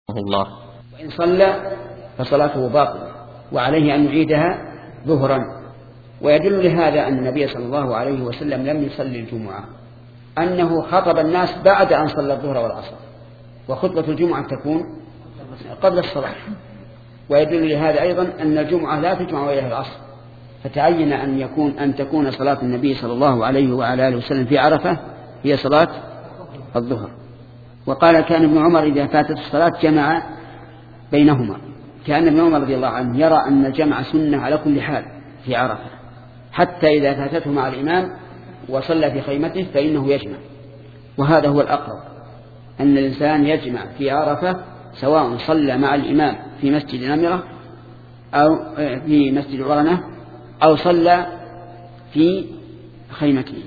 الله. وإن صلى فصلاته باطلة وعليه أن يعيدها ظهرا. ويدل لهذا أن النبي صلى الله عليه وسلم لم يصلي الجمعة، أنه خطب الناس بعد أن صلى الظهر والعصر، وخطبة الجمعة تكون قبل الصلاة. ويدل لهذا أيضا أن الجمعة لا تجمع إليها العصر، فتعين أن تكون صلاة النبي صلى الله عليه وعلى آله وسلم في عرفة هي صلاة الظهر. وقال كان ابن عمر إذا فاتت الصلاة جمع بينهما. كان ابن عمر رضي الله عنه يرى أن الجمع سنة على كل حال في عرفة، حتى إذا فاتته مع الإمام وصلى في خيمته فإنه يجمع. وهذا هو الأقرب، أن الإنسان يجمع في عرفة سواء صلى مع الإمام في مسجد نمرة أو في مسجد عرنة أو صلى في خيمته.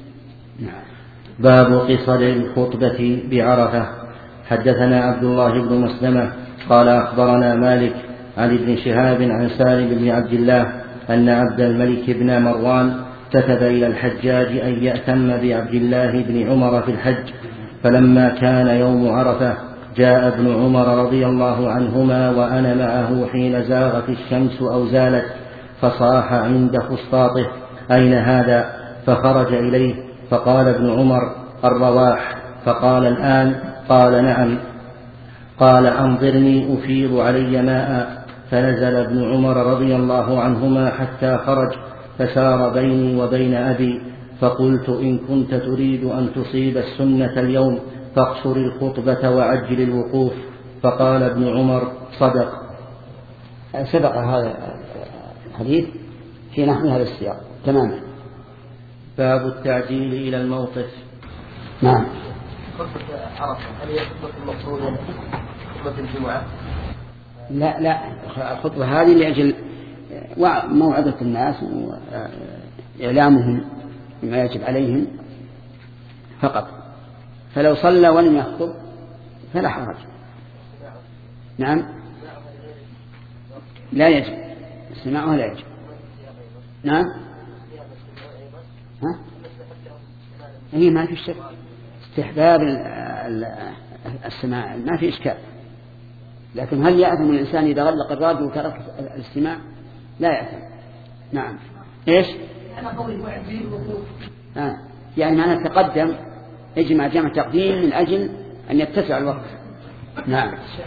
باب قصر الخطبة بعرفة. حدثنا عبد الله بن مسلمة قال أخبرنا مالك عن ابن شهاب عن سالم بن عبد الله أن عبد الملك بن مروان كتب إلى الحجاج أن يأتم بعبد الله بن عمر في الحج. فلما كان يوم عرفة جاء ابن عمر رضي الله عنهما وأنا معه حين زاغت الشمس أو زالت، فصاح عند فسطاطه: أين هذا؟ فخرج إليه فقال ابن عمر: الرواح. فقال: الآن؟ قال: نعم. قال: أنظرني أفيض علي ماء. فنزل ابن عمر رضي الله عنهما حتى خرج، فسار بيني وبين أبي، فقلت: إن كنت تريد أن تصيب السنة اليوم فاقصر الخطبة وعجل الوقوف. فقال ابن عمر: صدق. سبق هذا الحديث في نحو هذا السياق تماما. باب التعجيل إلى الموقف. نعم. خطبة عرفة هل هي خطبة المفروض ولا خطبة الجمعة؟ لا، الخطبة هذه لأجل موعظة الناس وإعلامهم بما يجب عليهم فقط. فلو صلى ولم يخطب فلا حرج. نعم، لا يجب استماعها، لا يجب. نعم، هي ما في شك استحباب السماع، ما في إشكال. لكن هل يأثم الإنسان إذا غلق الراديو وترك الاستماع؟ لا يأثم. نعم. إيش؟ يعني معنى تقدم يجمع جمع تقديم من أجل أن يتسع الوقت. نعم. الشيخ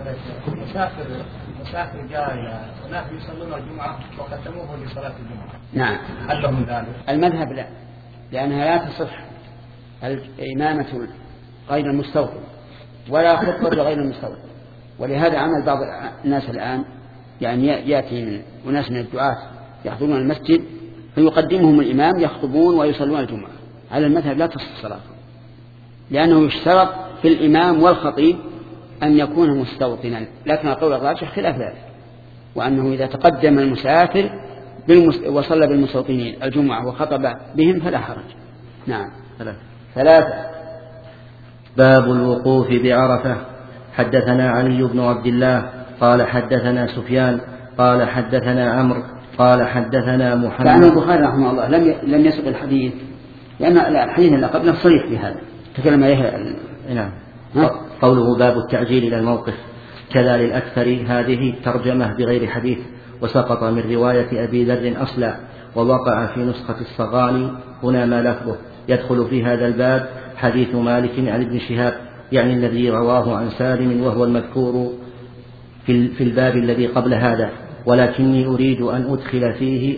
مسافر جاء ناس يصلون الجمعة وقدموه لصلاة الجمعة. نعم. هل لهم ذلك؟ المذهب لا، لأنها لا تصح الإمامة غير المستوطن ولا خطبة غير المستوطن. ولهذا عمل بعض الناس الآن، يعني يأتي من وناس من الدعاة يحضرون المسجد فيقدمهم الإمام يخطبون ويصلون الجمعة. على المذهب لا تصح صلاة، لأنه يشترط في الإمام والخطيب أن يكون مستوطنا. لكن القول الراجح خلاف ذلك، وأنه إذا تقدم المسافر وصلى بالمستوطنين الجمعة وخطب بهم فلا حرج. نعم. 3. باب الوقوف بعرفة. حدثنا علي بن عبد الله قال حدثنا سفيان قال حدثنا عمرو قال حدثنا محمد. لأن البخاري رحمه الله لم يسق الحديث، لأن الحديث اللي قبله صريح في هذا تكلم عليه. نعم. قوله باب التعجيل إلى الموقف كذا للأكثر هذه ترجمة بغير حديث، وسقط من رواية أبي ذر أصلا، ووقع في نسخة الصغاني هنا ما لفظه. يدخل في هذا الباب حديث مالك عن ابن شهاب، يعني الذي رواه عن سالم وهو المذكور في الباب الذي قبل هذا، ولكني أريد أن أدخل فيه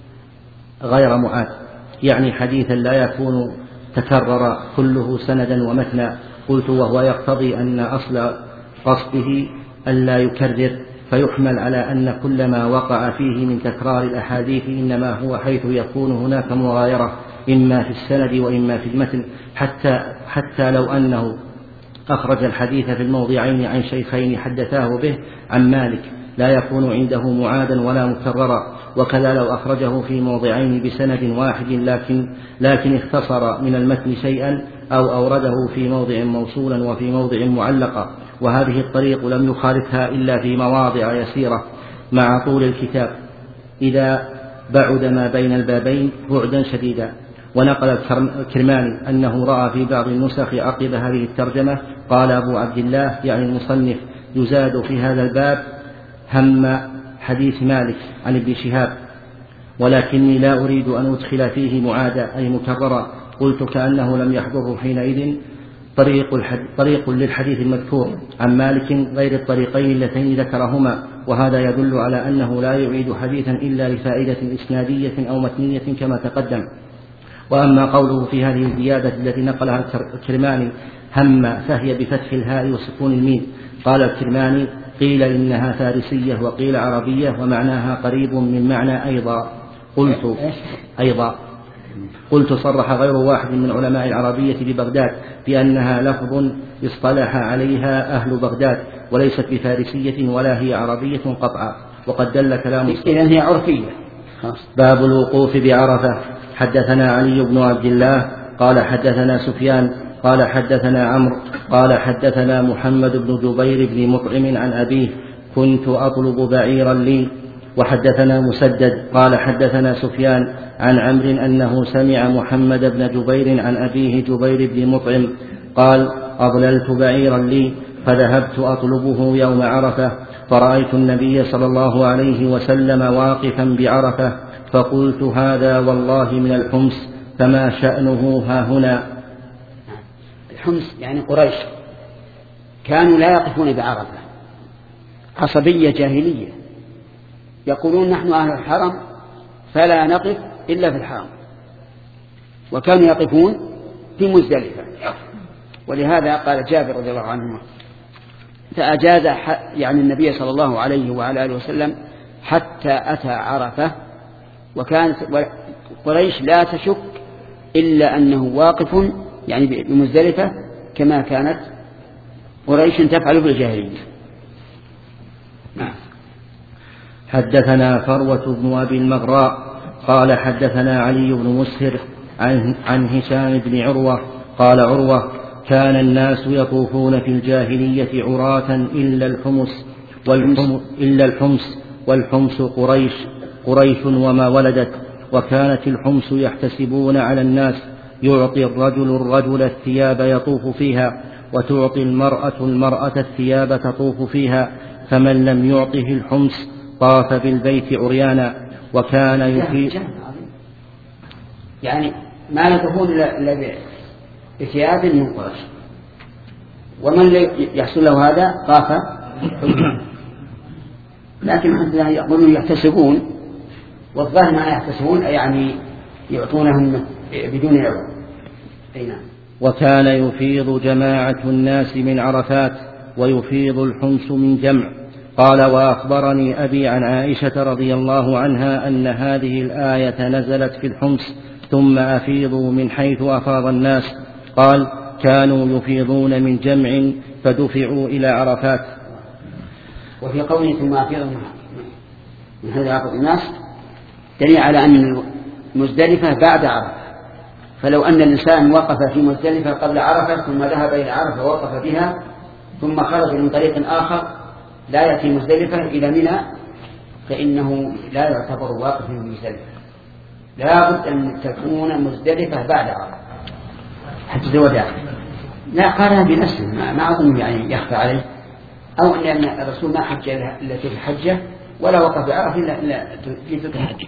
غير معاد، يعني حديثا لا يكون تكرر كله سندا ومتنا. قلت وهو يقتضي أن أصل قصده ألا يكرر، فيحمل على أن كل ما وقع فيه من تكرار الأحاديث إنما هو حيث يكون هناك مغايرة إما في السند وإما في المتن، حتى لو أنه أخرج الحديث في الموضعين عن شيخين حدثاه به عن مالك لا يكون عنده معادا ولا مكررا. وكذا لو أخرجه في موضعين بسند واحد لكن اختصر من المتن شيئا أو أورده في موضع موصولا وفي موضع معلقا. وهذه الطريق لم يخالفها إلا في مواضع يسيرة مع طول الكتاب إذا بعد ما بين البابين بعدا شديدا. ونقل الكرماني أنه رأى في بعض النسخ عقب هذه الترجمة قال أبو عبد الله يعني المصنف يزاد في هذا الباب هم حديث مالك عن ابن شهاب، ولكني لا أريد أن أدخل فيه معادة أي مكررا. قلت كأنه لم يحضره حينئذ طريق للحديث المذكور عن مالك غير الطريقين اللتين ذكرهما، وهذا يدل على أنه لا يعيد حديثا إلا لفائدة إسنادية أو متنية كما تقدم. وأما قوله في هذه الزيادة التي نقلها الكرماني هم، فهي بفتح الهاء وسكون الميم. قال الكرماني قيل إنها فارسية وقيل عربية ومعناها قريب من معنى أيضا. قلت صرح غير واحد من علماء العربية ببغداد بأنها لفظ اصطلح عليها أهل بغداد وليست بفارسية ولا هي عربية قطعا، وقد دل كلام إذن هي عرفية. باب الوقوف بعرفة. حدثنا علي بن عبد الله قال حدثنا سفيان قال حدثنا عمرو قال حدثنا محمد بن جبير بن مطعم عن أبيه كنت أطلب بعيرا لي. وحدثنا مسدد قال حدثنا سفيان عن عمرو أنه سمع محمد بن جبير عن أبيه جبير بن مطعم قال أضللت بعيرا لي فذهبت أطلبه يوم عرفة فرأيت النبي صلى الله عليه وسلم واقفا بعرفة فقلت هذا والله من الحمص فما شأنه ها هنا. الحمص يعني قريش كانوا لا يقفون بعرفة، عصبية جاهلية، يقولون نحن أهل الحرم فلا نقف إلا في الحرم، وكانوا يقفون في مزدلفة. ولهذا قال جابر رضي الله عنه فأجاز يعني النبي صلى الله عليه وعلى آله وسلم حتى أتى عرفة، وكانت قريش لا تشك إلا أنه واقف يعني بمزدلفة كما كانت قريش تفعل في الجاهلية. حدثنا فروة بن أبي المغراء قال حدثنا علي بن مسهر عن هشام بن عروة قال عروة كان الناس يطوفون في الجاهلية عراة إلا الحمص والحمص قريش وما ولدت. وكانت الحمص يحتسبون على الناس، يعطي الرجل الثياب يطوف فيها، وتعطي المرأة الثياب تطوف فيها، فمن لم يعطه الحمص طاف بالبيت عريانا. وكان يفيد يعني ما يطوفون إلا بثياب من قريش، ومن يحصل له هذا طاف. لكن حتى يقولون يحتسبون، والظاهر ما يحتسبون يعني يعطونهم بدون عوض. وكان يفيض جماعة الناس من عرفات ويفيض الحمص من جمع. قال وأخبرني أبي عن عائشة رضي الله عنها أن هذه الآية نزلت في الحمص ثم أفيضوا من حيث أفاض الناس. قال كانوا يفيضون من جمع فدفعوا إلى عرفات. وفي قوله ثم أفيضوا من حيث أفاض الناس دليل على أن مزدلفة بعد عرفة، فلو أن الإنسان وقف في مزدلفة قبل عرفة ثم ذهب إلى عرفة ووقف بها ثم خرج من طريق آخر لا يأتي مزدلفة إلى منى فإنه لا يعتبر واقف في مزدلفة، لا بد أن تكون مزدلفة بعد عرفة حتى الوداع. لا قارن بنفسه، ما أظن يعني يخفى عليه، أو أن الرسول ما حج إلا في الحجة ولا وقف بعرفة إلا في تلك الحجة.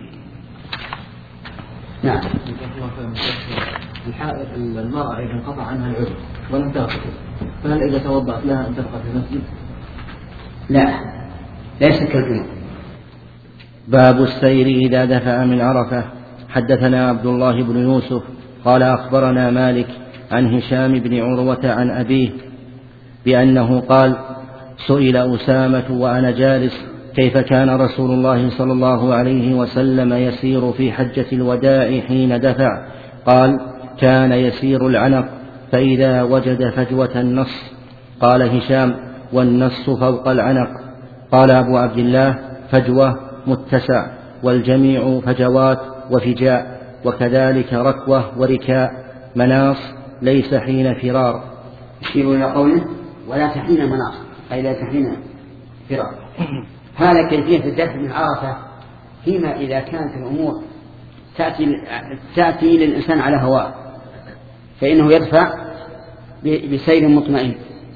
نعم. الحائط المرأة إذا انقطع عنها العذر ولم تغتسل فهل إذا توضأت لها أن تبقى في المسجد؟ لا، ليس كالجنوب. باب السير إذا دفع من عرفة. حدثنا عبد الله بن يوسف قال أخبرنا مالك عن هشام بن عروة عن أبيه بأنه قال سئل أسامة وأنا جالس كيف كان رسول الله صلى الله عليه وسلم يسير في حجة الوداع حين دفع؟ قال كان يسير العنق فإذا وجد فجوة النص. قال هشام والنص فوق العنق. قال أبو عبد الله فجوة متسع، والجميع فجوات وفجاء، وكذلك ركوة وركاء. مناص ليس حين فرار. يشير إلى قوله ولا تحين مناص أي لا تحين فرار. هذا كيفية الدفع من عرفة فيما إذا كانت الأمور تأتي للإنسان على هواه فإنه يدفع بسير مطمئن،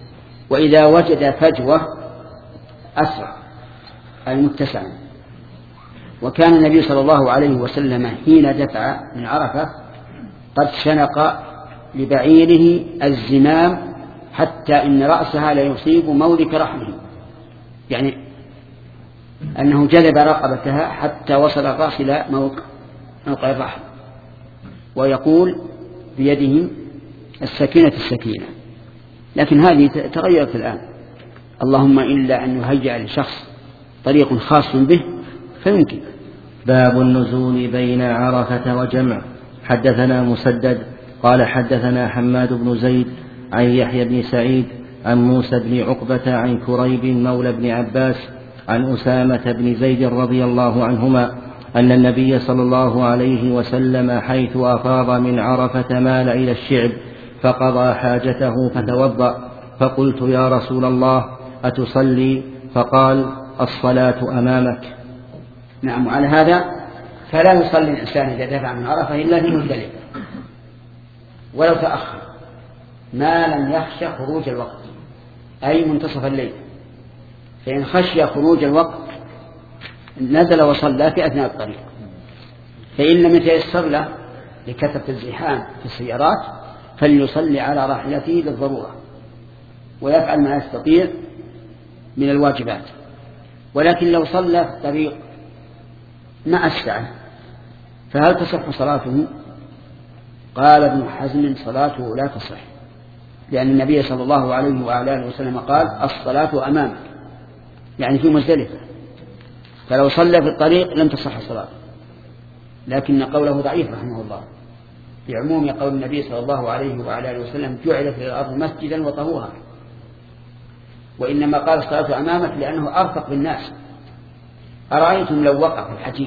وإذا وجد فجوة أسرع أي متسعا. وكان النبي صلى الله عليه وسلم حين دفع من عرفة قد شنق لبعيره الزمام حتى إن رأسها لا يصيب مولك رحمه، يعني أنه جلب رقبتها حتى وصل الرأس إلى موقع الرحم، ويقول بيده السكينة السكينة. لكن هذه تغيرت الآن، اللهم إلا أن يهيأ لشخص طريق خاص به فيمكن. باب النزول بين عرفة وجمع. حدثنا مسدد قال حدثنا حماد بن زيد عن يحيى بن سعيد عن موسى بن عقبة عن كريب مولى بن عباس عن أسامة بن زيد رضي الله عنهما أن النبي صلى الله عليه وسلم حيث أفاض من عرفة مال إلى الشعب فقضى حاجته فتوضأ، فقلت يا رسول الله أتصلي؟ فقال الصلاة أمامك. نعم، وعلى هذا فلا يصلي الإنسان إذا دفع من عرفة إلا في مزدلفة ولو تأخر ما لم يخشى خروج الوقت، أي منتصف الليل. فإن خشي خروج الوقت نزل وصلى في أثناء الطريق، فإن لم يتيسر له لكثرة الزحام في السيارات فليصلي على راحلته للضرورة ويفعل ما يستطيع من الواجبات. ولكن لو صلى في الطريق مع السعة فهل تصح صلاته؟ قال ابن حزم صلاته لا تصح، لأن النبي صلى الله عليه وآله وسلم قال الصلاة أمامك، يعني في مزدلفة، فلو صلى في الطريق لم تصح صلاته. لكن قوله ضعيف رحمه الله بعموم قول النبي صلى الله عليه وآله وسلم جعلت الأرض مسجدا وطهورا، وإنما قال الصلاة أمامك لأنه أرفق بالناس. أرأيتم لو وقف الحجيج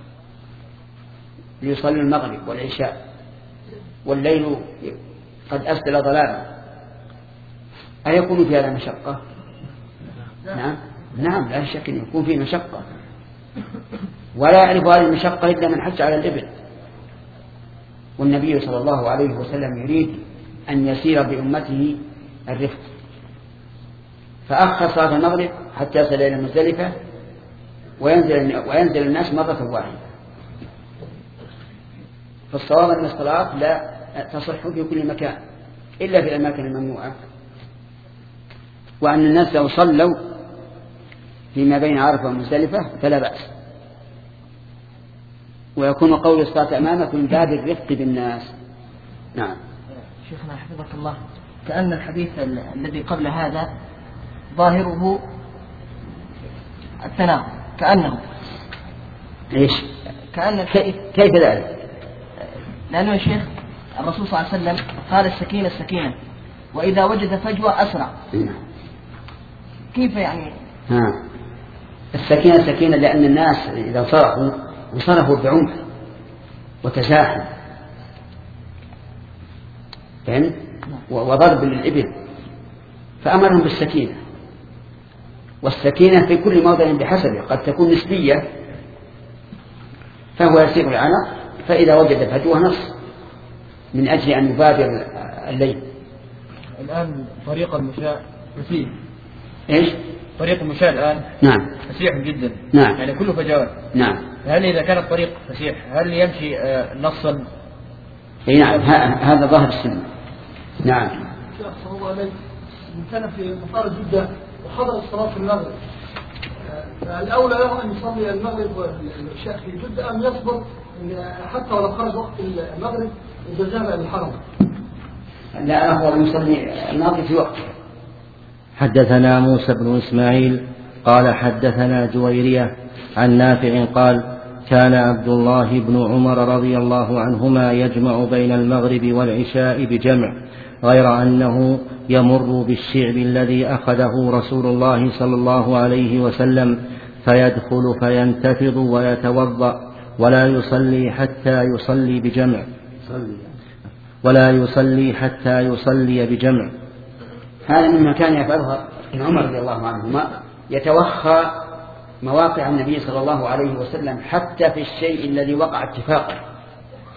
ليصلي المغرب والعشاء والليل قد أسدل ظلاما أيكون في هذا مشقة؟ نعم لا شك أن يكون فيه مشقة، ولا يعرف هذه المشقة إلا من حج على الإبل. والنبي صلى الله عليه وسلم يريد أن يسير بأمته الرفق، فأخر صلاة المغرب حتى يصل إلى مزدلفة وينزل الناس مرة واحدة. فالصواب أن الصلاة لا تصح في كل مكان إلا في الأماكن الممنوعة، وأن الناس لو صلوا فيما بين عرفة ومزدلفة فلا بأس، ويكون قول الصلاة أمامك من باب الرفق بالناس. نعم. شيخنا حفظك الله، كأن الحديث الذي قبل هذا ظاهره التناقض، كأنه إيش؟ كأن الحديث كيف ذلك؟ لأنه يا شيخ الرسول صلى الله عليه وسلم قال السكينة السكينة، وإذا وجد فجوة أسرع. كيف يعني؟ السكينة السكينة لأن الناس إذا صرفوا بعنف وتزاحم فهمت؟ وضرب للإبل فأمرهم بالسكينة، والسكينة في كل موضع بحسبه، قد تكون نسبية فهو يسير العنق، فإذا وجد فجوة نص من أجل أن يبادر الليل. الآن طريق المشاة فسيح. إيش؟ طريق المشاة الآن نعم فسيح جدا. نعم. يعني كله فجوات. نعم. هل إذا كان الطريق فسيح هل يمشي نصا؟ نعم هذا ظاهر السنة. نعم. شيخ صلى الله عليه إن كان في مطار جدة وحضر الصلاة في المغرب الأولى له أن يصلي المغرب والعشاء في جدة أم يصبر حتى ولو خرج وقت المغرب إذا ذهب إلى الحرم؟ لا أفضل يصلي المغرب في وقته. حدثنا موسى بن إسماعيل قال حدثنا جويرية عن نافع قال كان عبد الله بن عمر رضي الله عنهما يجمع بين المغرب والعشاء بجمع، غير أنه يمر بالشعب الذي أخذه رسول الله صلى الله عليه وسلم فيدخل فينتفض ويتوضأ ولا يصلي حتى يصلي بجمع. هذا مما كان يفعله ابن عمر رضي الله عنهما، يتوخى مواقع النبي صلى الله عليه وسلم حتى في الشيء الذي وقع اتفاقا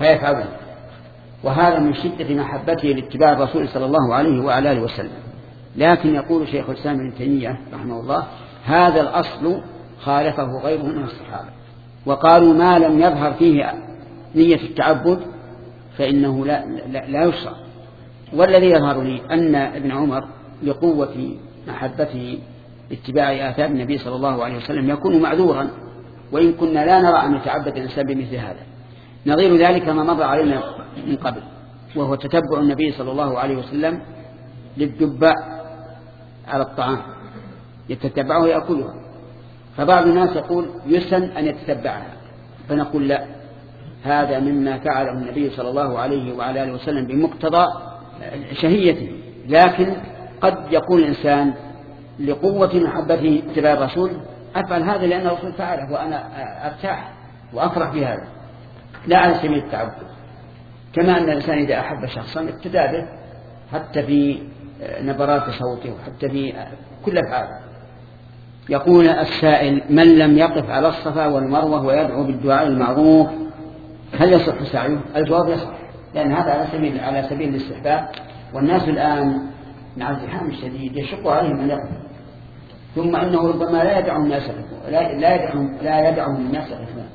فيفعله، وهذا من شدة محبته لاتباع الرسول صلى الله عليه وآله وسلم. لكن يقول شيخ الإسلام ابن تيمية رحمه الله هذا الأصل خالفه غيره من الصحابة، وقالوا ما لم يظهر فيه نية التعبد فإنه لا يشرع. والذي يظهر لي أن ابن عمر لقوة محبته اتباع آثار النبي صلى الله عليه وسلم يكون معذورا، وإن كنا لا نرى أن يتعبد الإنسان بمثل هذا. نظير ذلك ما مر علينا من قبل، وهو تتبع النبي صلى الله عليه وسلم للدباء على الطعام، يتتبعه يأكلها. فبعض الناس يقول يسن أن يتتبعها، فنقول لا، هذا مما فعله النبي صلى الله عليه وعلى آله وسلم بمقتضى شهيته، لكن قد يقول الإنسان لقوة محبته اتباع الرسول أفعل هذا لأن الرسول فعله وأنا أرتاح وأفرح بهذا، لا على سبيل التعبد. كما أن الإنسان إذا أحب شخصا اقتدى به حتى في نبرات صوته وحتى في كل أفعاله. يقول السائل: من لم يقف على الصفا والمروة ويدعو بالدعاء المعروف هل يصح سعيه؟ الجواب يصح، لأن هذا على سبيل الاستحباب، والناس الآن مع الزحام الشديد يشق عليهم أن يقف، ثم إنه ربما لا يدعو الناس لا يدعو الناس يقفون.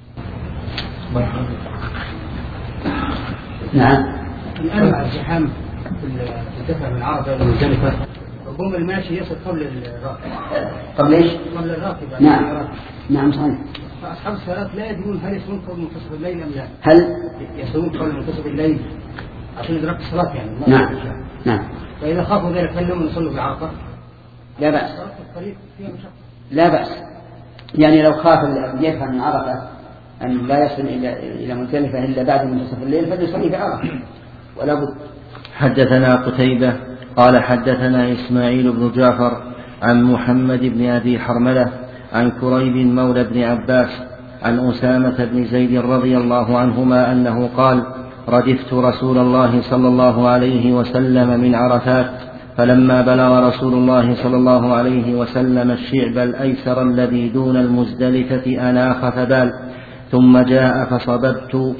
نعم. الآن مع الزحام في الدفع من عرفة إلى مزدلفة ربما الماشي يصل قبل الراكب. قبل إيش؟ قبل الراكب. نعم. نعم صحيح. فأصحاب الصلاة لا يدرون هل يصلون قبل منتصف الليل أم لا؟ هل يصلون قبل منتصف الليل عشان إدراك الصلاة يعني؟ نعم. نعم. فإذا خافوا ذلك هل لهم يصلوا بعرفة؟ لا بأس. لا بأس. يعني لو خاف الجيفة من عرفة أن لا يصل إلى مزدلفة إلا بعد منتصف الليل فليصلي بعرفة ولا بد. حدثنا قتيبة قال حدثنا إسماعيل بن جعفر عن محمد بن أبي حرملة عن كريب مولى بن عباس عن أسامة بن زيد رضي الله عنهما أنه قال: ردفت رسول الله صلى الله عليه وسلم من عرفات، فلما بلغ رسول الله صلى الله عليه وسلم الشعب الأيسر الذي دون المزدلفة أناخ فبال، ثم جاء فصببت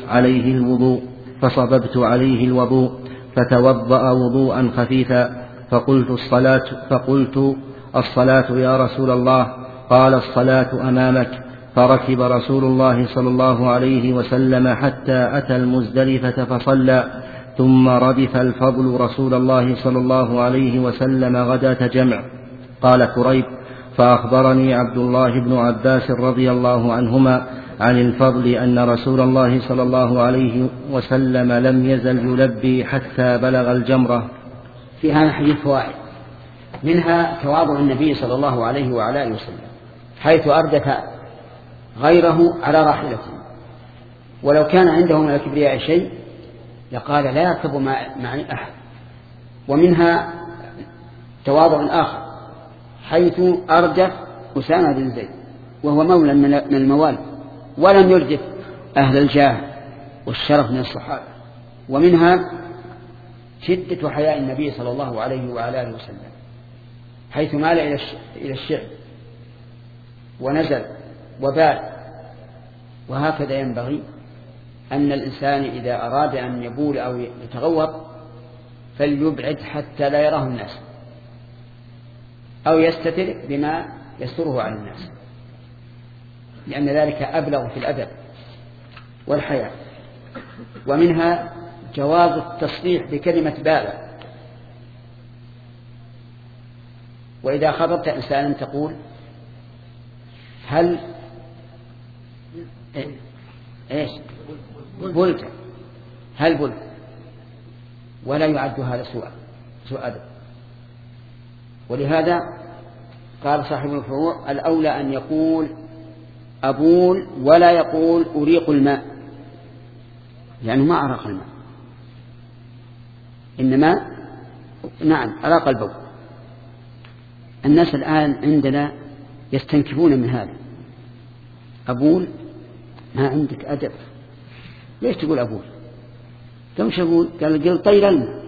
عليه الوضوء فتوضأ وضوءا خفيفا، فقلت الصلاة يا رسول الله؟ قال: الصلاة أمامك. فركب رسول الله صلى الله عليه وسلم حتى أتى المزدلفة فصلى، ثم ردف الفضل رسول الله صلى الله عليه وسلم غداة جمع. قال كريب: فأخبرني عبد الله بن عباس رضي الله عنهما عن الفضل أن رسول الله صلى الله عليه وسلم لم يزل يلبي حتى بلغ الجمرة. في هذا حديث فوائد، منها تواضع النبي صلى الله عليه وعلى آله وسلم حيث أردف غيره على راحلته، ولو كان عنده من الكبرياء شيء لقال لا يركب معي أحد. ومنها تواضع آخر حيث أردف أسامة بن زيد وهو مولى من الموالي ولم يردف أهل الجاه والشرف من الصحابة. ومنها شدة حياء النبي صلى الله عليه وعلى آله وسلم حيث مال إلى الشعب ونزل وبال. وهكذا ينبغي أن الإنسان إذا أراد أن يبول أو يتغوط فليبعد حتى لا يراه الناس، أو يستتر بما يستره عن الناس، لأن ذلك أبلغ في الأدب والحياة. ومنها جواز التصريح بكلمة بال، وإذا خطبت إنسانا تقول هل إيش بلت، هل بلت، ولا يعد هذا سوء أدب. ولهذا قال صاحب الفروع: الأولى أن يقول أبول ولا يقول أريق الماء، يعني ما أرق الماء، إنما نعم أراق البول. الناس الآن عندنا يستنكفون من هذا، أبول ما عندك أدب، ليش تقول أبول؟ كم شغول؟ قال طير الماء.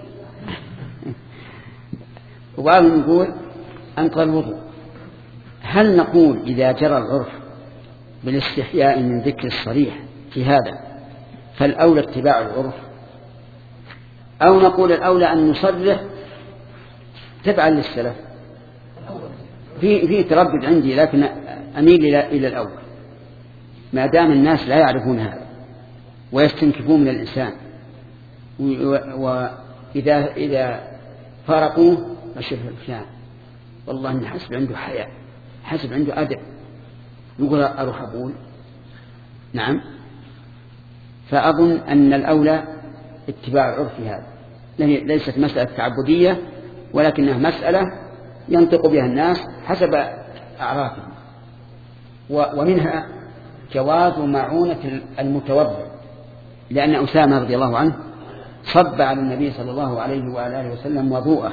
وبعضهم يقول أنقض الوضوء. هل نقول إذا جرى العرف بالاستحياء من ذكر الصريح في هذا فالأولى اتباع العرف، أو نقول الأولى أن نصرح تبعا للسلف. في تردد عندي، لكن أميل إلى الأول، ما دام الناس لا يعرفون هذا ويستنكفون من الإنسان، وإذا فارقوه أشوف فلان والله إن حسب عنده حياء، حسب عنده أدب، يقول أروح أقول نعم. فأظن أن الأولى اتباع العرف هذا، ليست مسألة تعبدية، ولكنها مسألة ينطق بها الناس حسب أعرافهم. ومنها جواز معونة المتوضئ، لأن أسامة رضي الله عنه صب على النبي صلى الله عليه وآله وسلم وضوءه،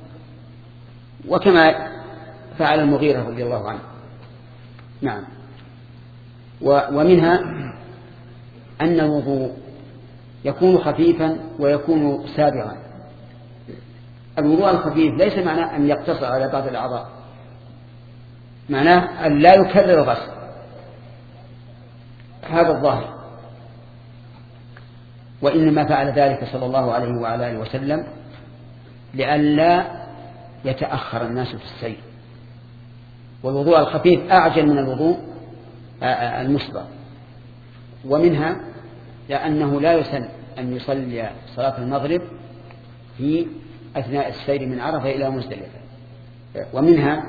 وكما فعل المغيرة رضي الله عنه. نعم. ومنها أن الوضوء يكون خفيفا ويكون سابغا. الوضوء الخفيف ليس معناه أن يقتصر على بعض الأعضاء، معناه أن لا يكرر غسل، هذا الظاهر. وإنما فعل ذلك صلى الله عليه وعلى آله وسلم لئلا يتأخر الناس في السير، والوضوء الخفيف أعجل من الوضوء المسبق. ومنها لأنه لا يسن أن يصلي صلاة المغرب في أثناء السير من عرفة إلى مزدلفة. ومنها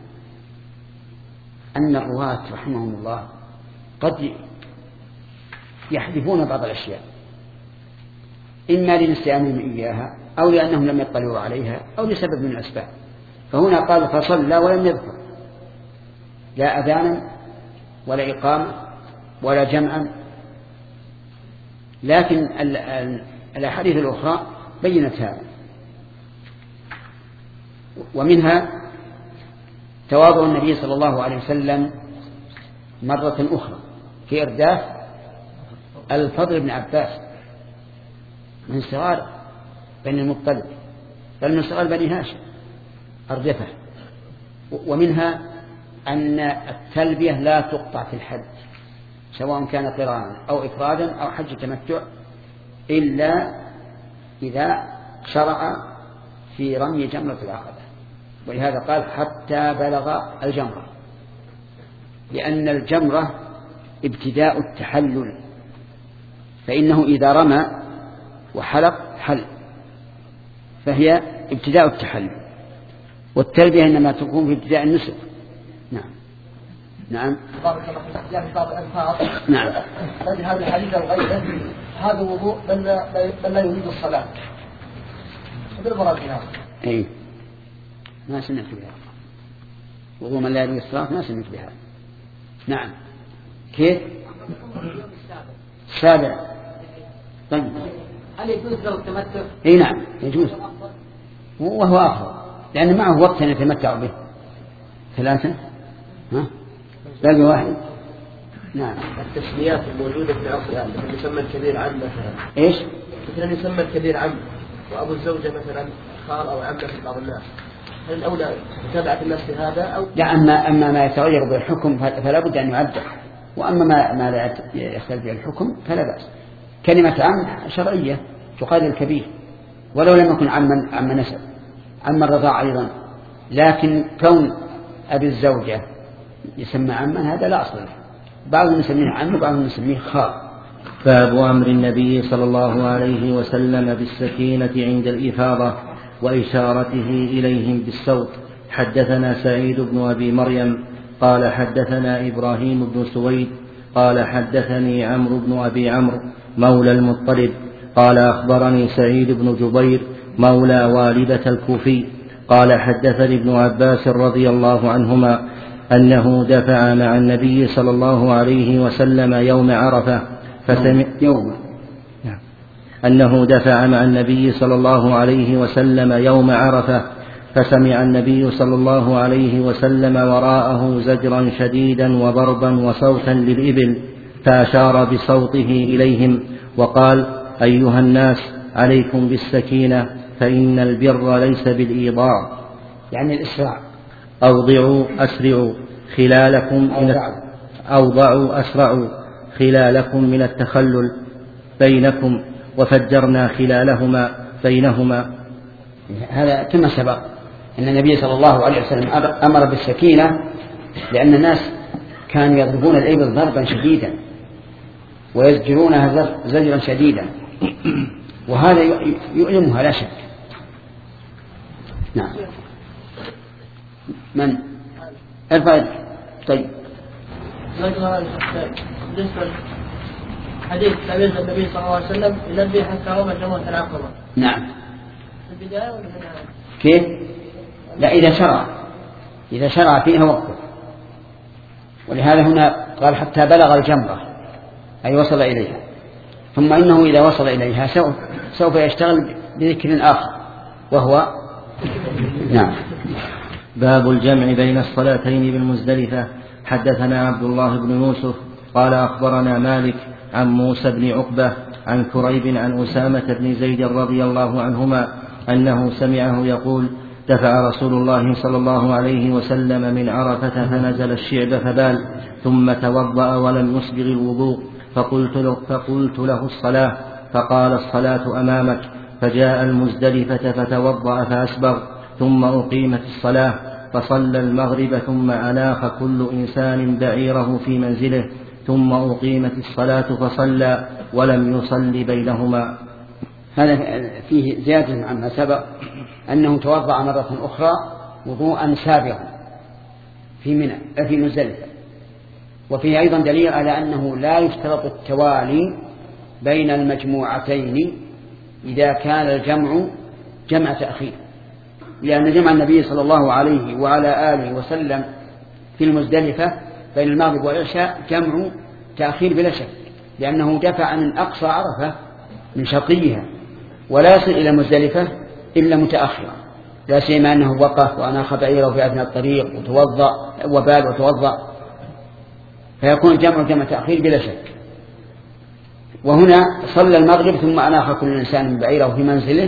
أن الرواة رحمهم الله قد يحذفون بعض الأشياء، إما لنسيانهم إياها أو لأنهم لم يطلعوا عليها أو لسبب من الأسباب. فهنا قال فصلى ولم يذكر لا أذانا ولا إقامة ولا جمعا، لكن الأحاديث الأخرى بينت هذا. ومنها تواضع النبي صلى الله عليه وسلم مرة أخرى في إرداف الفضل بن عباس من صغار بني المطلب، بل من صغار بني هاشم أردفه. ومنها أن التلبية لا تقطع في الحج، سواء كان قرانا أو إفرادا أو حج تمتع، إلا إذا شرع في رمي جمرة العقبة. ولهذا قال حتى بلغ الجمرة، لأن الجمرة ابتداء التحلل، فإنه إذا رمى وحلق حل، فهي ابتداء التحلل، والتلبية إنما تكون في ابتداء النسك. نعم. نعم. بارك الله فيك. في بعض الألفاظ نعم. هذه الحديث الغيبة هذا وضوء بل لا يريد الصلاة بالمراد هذا. أي ما سمعت بها، وضوء من لا يريد الصلاة ما سمعت بها. نعم. كيف؟ السابع. طيب هل يجوز له التمتع؟ اي نعم يجوز، وهو آخر، لأن معه وقت يتمتع به. ثلاثة باقي واحد. نعم. التسميات الموجودة في العصر الآن مثل يسمى الكبير عم مثلا. ايش؟ مثلا يسمى الكبير عم، وأبو الزوجة مثلا خال أو عمة في بعض الناس. هل الأولى متابعة الناس في هذا أو؟ لا، أما ما يتغير بالحكم فلا بد أن يعدل، وأما ما لا يختلف بالحكم فلا بأس. كلمة عم شرعية تقال الكبير، ولو لم يكن عم نسب، عم الرضاع أيضا، لكن كون أبي الزوجة يسمى عما هذا لا أصل له، بعضهم يسميه عم وبعضهم يسميه خال. باب أمر النبي صلى الله عليه وسلم بالسكينة عند الإفاضة وإشارته إليهم بالصوت. حدثنا سعيد بن أبي مريم قال حدثنا إبراهيم بن سويد قال حدثني عمرو بن أبي عمرو مولى المطلب قال أخبرني سعيد بن جبير مولى والدة الكوفي قال حدثني ابن عباس رضي الله عنهما أنه دفع مع النبي صلى الله عليه وسلم يوم عرفة أنه دفع مع النبي صلى الله عليه وسلم يوم عرفة، فسمع النبي صلى الله عليه وسلم وراءه زجرا شديدا وضربا وصوتا للإبل، فأشار بصوته إليهم وقال: أيها الناس عليكم بالسكينة فإن البر ليس بالإيضاع، يعني الإسراع. أوضعوا أسرعوا خلالكم أوضعوا أسرعوا خلالكم من التخلل بينكم وفجرنا خلالهما بينهما. هذا كما سبق أن النبي صلى الله عليه وسلم أمر بالسكينة لأن الناس كانوا يضربون الإبل ضربا شديدا ويزجرونها زجرا شديدا، وهذا يؤلمها لا شك. نعم. من ارفع. طيب بالنسبة حديث تعبير النبي صلى الله عليه وسلم ينبه حتى رمى جمرة العقبة. نعم. في البداية ولا في النهاية؟ كيف؟ لا، إذا شرع فيها وقته، ولهذا هنا قال حتى بلغ الجمرة أي وصل إليها، ثم إنه إذا وصل إليها سوف يشتغل بذكر آخر وهو نعم. باب الجمع بين الصلاتين بالمزدلفة. حدثنا عبد الله بن يوسف قال أخبرنا مالك عن موسى بن عقبة عن كريب عن أسامة بن زيد رضي الله عنهما أنه سمعه يقول: دفع رسول الله صلى الله عليه وسلم من عرفة فنزل الشعب فبال، ثم توضأ ولم يسبغ الوضوء، فقلت له الصلاة، فقال: الصلاة أمامك. فجاء المزدلفة فتوضأ فأسبغ، ثم أقيمت الصلاة، فصلى المغرب، ثم أناخ كل إنسان بعيره في منزله، ثم أقيمت الصلاة فصلى ولم يصل بينهما. هذا فيه زيادة عما سبق أنه توضأ مرة أخرى وضوءا سابغا في مزدلفة، وفيه أيضا دليل على أنه لا يشترط التوالي بين المجموعتين إذا كان الجمع جمع تأخير، لأن جمع النبي صلى الله عليه وعلى آله وسلم في المزدلفة بين المغرب والعشاء جمع تأخير بلا شك، لأنه دفع من أقصى عرفة من شرقيها ولا يصل إلى مزدلفة إلا متأخرا، لا سيما أنه وقف وأناخ بعيره في أثناء الطريق وبال وتوضأ، فيكون جمع تأخير بلا شك. وهنا صلى المغرب ثم أناخ كل إنسان بعيره في منزله،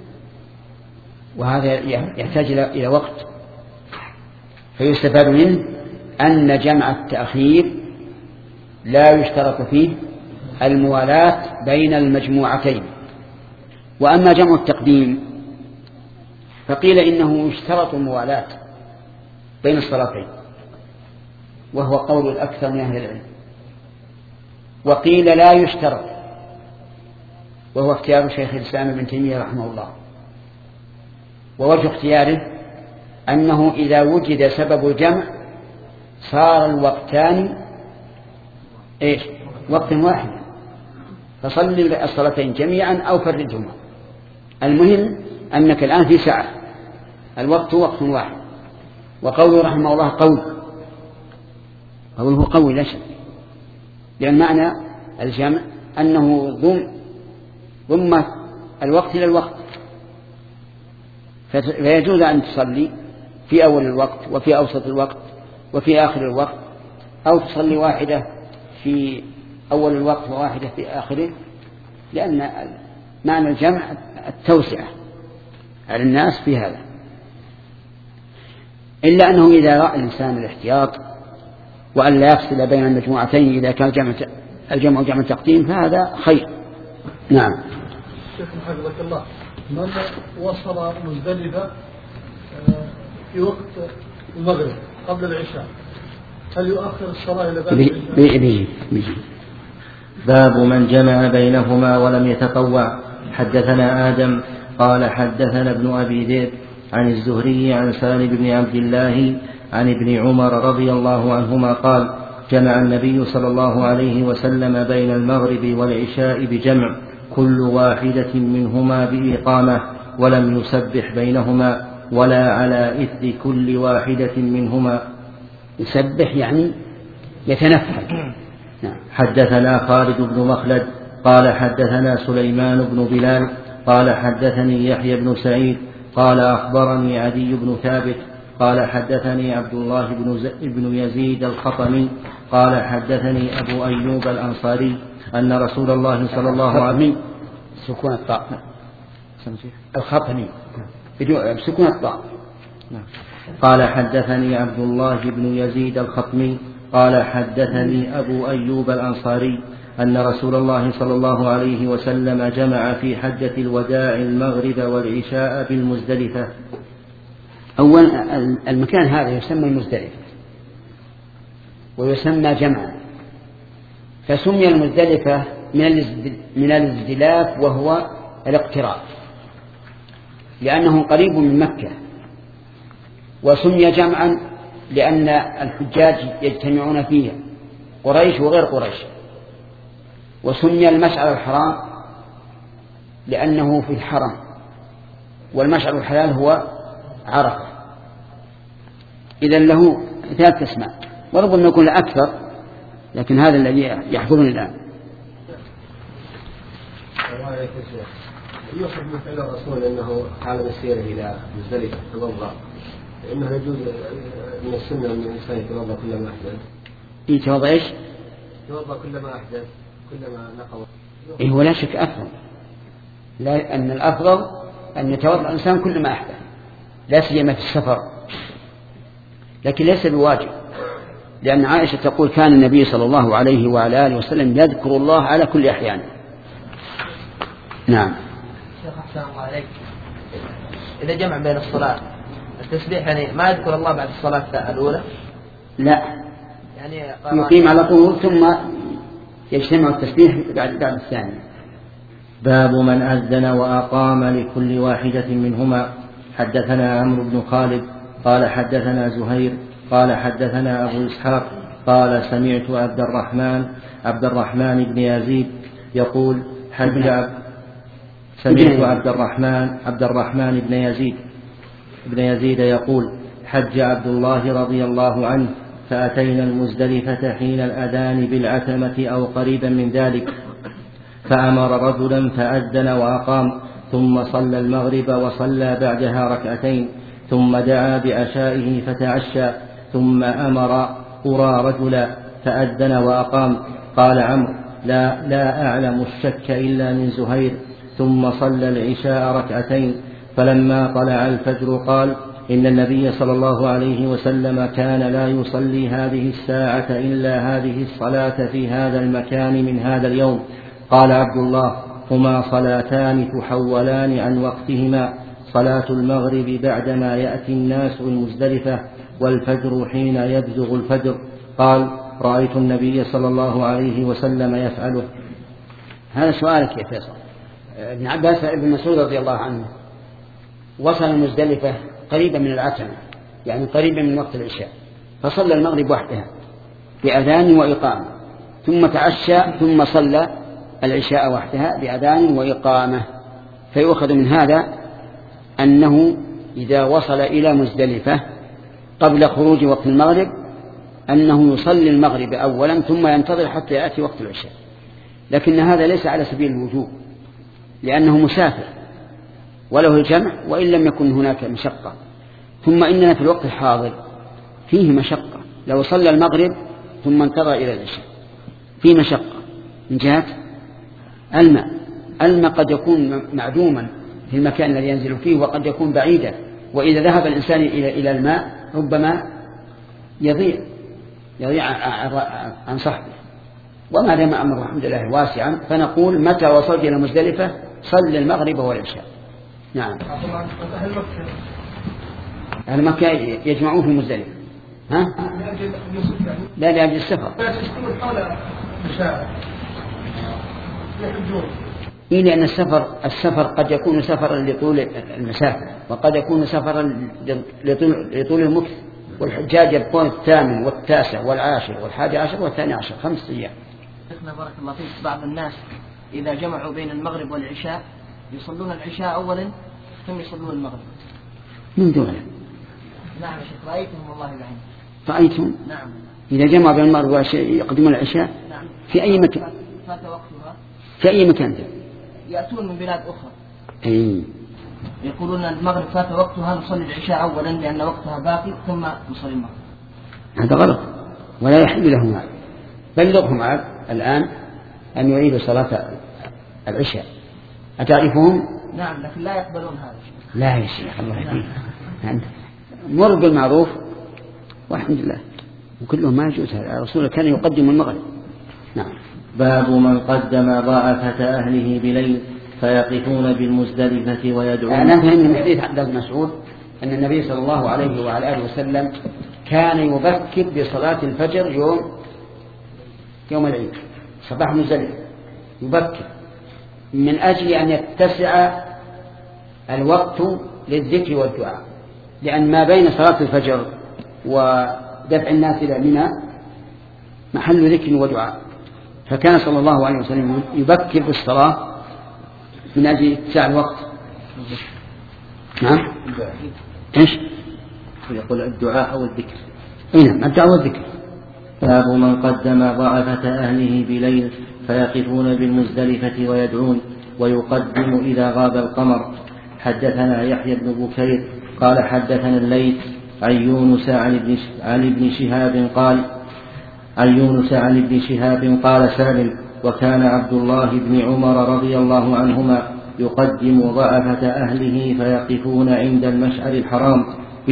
وهذا يحتاج إلى وقت، فيستفاد منه أن جمع التأخير لا يشترط فيه الموالاة بين المجموعتين. وأما جمع التقديم فقيل إنه يشترط الموالاة بين الصلاتين، وهو قول الأكثر من أهل العلم، وقيل لا يشترط، وهو اختيار شيخ الإسلام ابن تيمية رحمه الله. ووجه اختياره أنه إذا وجد سبب الجمع صار الوقتان وقت واحد، فصل الصلاتين جميعا أو فردهما، المهم أنك الآن في ساعة، الوقت وقت واحد. وقوله رحمه الله قوله قوي لا شك، لأن معنى الجمع أنه ضم الوقت إلى الوقت، فيجوز أن تصلي في أول الوقت وفي أوسط الوقت وفي آخر الوقت، أو تصلي واحدة في أول الوقت وواحدة في آخره، لأن معنى الجمع التوسعة على الناس في هذا. إلا أنه إذا رأى الإنسان الاحتياط وأن لا يفصل بين المجموعتين إذا كان الجمع جمع تقديم فهذا خير. نعم. شيخ حفظك الله، من وصل مزدلفة في وقت المغرب قبل العشاء هل يؤخر الصلاة إلى بعد العشاء؟ بيجي. باب من جمع بينهما ولم يتطوع. حدثنا آدم قال حدثنا ابن أبي ذئب عن الزهري عن سالم بن عبد الله عن ابن عمر رضي الله عنهما قال: جمع النبي صلى الله عليه وسلم بين المغرب والعشاء بجمع، كل واحدة منهما بإقامة، ولم يسبح بينهما ولا على إثر كل واحدة منهما. يسبح يعني يتنفل. حدثنا خالد بن مخلد قال حدثنا سليمان بن بلال قال حدثني يحيى بن سعيد قال أخبرني عدي بن ثابت قال حدثني عبد الله بن يزيد الخطمي قال حدثني أبو أيوب الأنصاري أن رسول الله صلى الله عليه وسلم سكون الطاء الخطمي بسكون الطاء. قال حدثني عبد الله بن يزيد الخطمي قال حدثني أبو أيوب الأنصاري أن رسول الله صلى الله عليه وسلم جمع في حجة الوداع المغرب والعشاء بالمزدلفة. أولا المكان هذا يسمى المزدلفة ويسمى جمعا، فسمي المزدلفة من الازدلاف وهو الاقتراب لأنه قريب من مكة، وسمي جمعا لأن الحجاج يجتمعون فيها قريش وغير قريش، وسمي المشعر الحرام لأنه في الحرم، والمشعر الحلال هو عرفة. إذن له 3 أسماء، وربما يكون أكثر، لكن هذا الذي يحضرني الآن. يوصف من فعل الرسول أنه حال مسيره إلى مزدلفة توضأ، إنه يجوز من السنة أن الإنسان يتوضأ كلما أحدث. يتوضأ إيش؟ يتوضأ كلما أحدث كلما نقض. إيه ولا شك أفضل، لا أن الأفضل أن يتوضأ الإنسان كلما أحدث، لا سيما في السفر، لكن ليس بواجب، لأن عائشة تقول كان النبي صلى الله عليه وعلى آله وسلم يذكر الله على كل أحيان. نعم. شيخ أحسن الله عليك، إذا جمع بين الصلاة التسبيح يعني ما يذكر الله بعد الصلاة الأولى؟ لا، يعني يقيم على طول ثم يجتمع التسبيح بعد الثاني. باب من أذن وأقام لكل واحدة منهما. حدثنا عمرو بن خالد قال حدثنا زهير قال حدثنا أبو إسحاق قال سمعت عبد الرحمن بن يزيد يقول سمعت عبد الرحمن بن يزيد يقول حج عبد الله رضي الله عنه فأتينا المزدلفة حين الأذان بالعتمة أو قريبا من ذلك، فأمر رجلا فأذن وأقام، ثم صلى المغرب وصلى بعدها ركعتين، ثم دعا بعشائه فتعشى، ثم أمر قرى رجلا فأذن وأقام. قال عمرو لا أعلم الشك إلا من زهير. ثم صلى العشاء ركعتين، فلما طلع الفجر قال إن النبي صلى الله عليه وسلم كان لا يصلي هذه الساعة إلا هذه الصلاة في هذا المكان من هذا اليوم. قال عبد الله هما صلاتان تحولان عن وقتهما، صلاة المغرب بعدما يأتي الناس المزدلفة، والفجر حين يبزغ الفجر. قال رأيت النبي صلى الله عليه وسلم يفعله. هذا سؤالك يا فيصل. ابن عباس ابن مسعود رضي الله عنه وصل المزدلفة قريبا من العتمة، يعني قريبا من وقت العشاء، فصلى المغرب وحدها بأذان وإقامة، ثم تعشى ثم صلى العشاء وحدها بأذان وإقامة. فيؤخذ من هذا أنه إذا وصل إلى مزدلفة قبل خروج وقت المغرب أنه يصلي المغرب أولا ثم ينتظر حتى يأتي وقت العشاء، لكن هذا ليس على سبيل الوجوب لأنه مسافر وله الجمع وإن لم يكن هناك مشقة. ثم إننا في الوقت الحاضر فيه مشقة، لو صلى المغرب ثم انتظر إلى العشاء فيه مشقة من جهة الماء قد يكون معدوما في المكان الذي ينزل فيه، وقد يكون بعيدا، وإذا ذهب الإنسان إلى الماء ربما يضيع عن صحبه. وما دام أمر الحمد لله واسعا، فنقول متى وصلت إلى مزدلفة صل المغرب والعشاء. نعم. أهل مكة يجمعون في مزدلفة. ها؟ لا لأجل السفر. إيه، لأن السفر قد يكون سفرا لطول المسافة، وقد يكون سفرا لطول المكث، والحجاج يبقون 8 و9 و10 و11 و12 5 أيام. شيخنا بارك الله فيك، بعض الناس إذا جمعوا بين المغرب والعشاء يصلون العشاء أولا ثم يصلون المغرب. من دونه؟ نعم يا شيخ، رأيتهم والله بعين. رأيتهم؟ نعم. إذا جمعوا بين المغرب والعشاء يقدمون العشاء؟ نعم. في أي مكان؟ فات وقتها. في أي مكان؟ يأتون من بلاد أخرى. أي. يقولون المغرب فات وقتها نصلي العشاء أولا لأن وقتها باقي ثم نصلي المغرب. هذا غلط ولا يحل لهم هذا. بلغهم الآن أن يعيدوا صلاة العشاء. أتعرفهم؟ نعم، لكن لا يقبلون هذا. لا يا شيخ الله يهديك، مر بالمعروف والحمد لله، وكلهم ما يجوز هذا. الرسول كان يقدم المغرب. نعم. باب من قدم ضاعفة أهله بليل فيقفون بالمزدلفة ويدعون. أنا فهم من حديث عبد الله بن مسعود أن النبي صلى الله عليه وعلى آله وسلم كان يبكر بصلاة الفجر يوم العيد صباح مزدلفة، يبكر من أجل أن يتسع الوقت للذكر والدعاء، لأن ما بين صلاة الفجر ودفع الناس إلى منى محل ذكر ودعاء، فكان صلى الله عليه وسلم يبكر بالصلاة من أجل اتساع الوقت. نعم إيش يقول الدعاء أو الذكر؟ نعم الدعاء والذكر. باب من قدم ضعفة أهله بليل فيقفون بالمزدلفة ويدعون ويقدم إذا غاب القمر. حدثنا يحيى بن بكير قال حدثنا الليث عن يونس عن ابن شهاب قال سالم وكان عبد الله بن عمر رضي الله عنهما يقدم ضعفة أهله فيقفون عند المشعر الحرام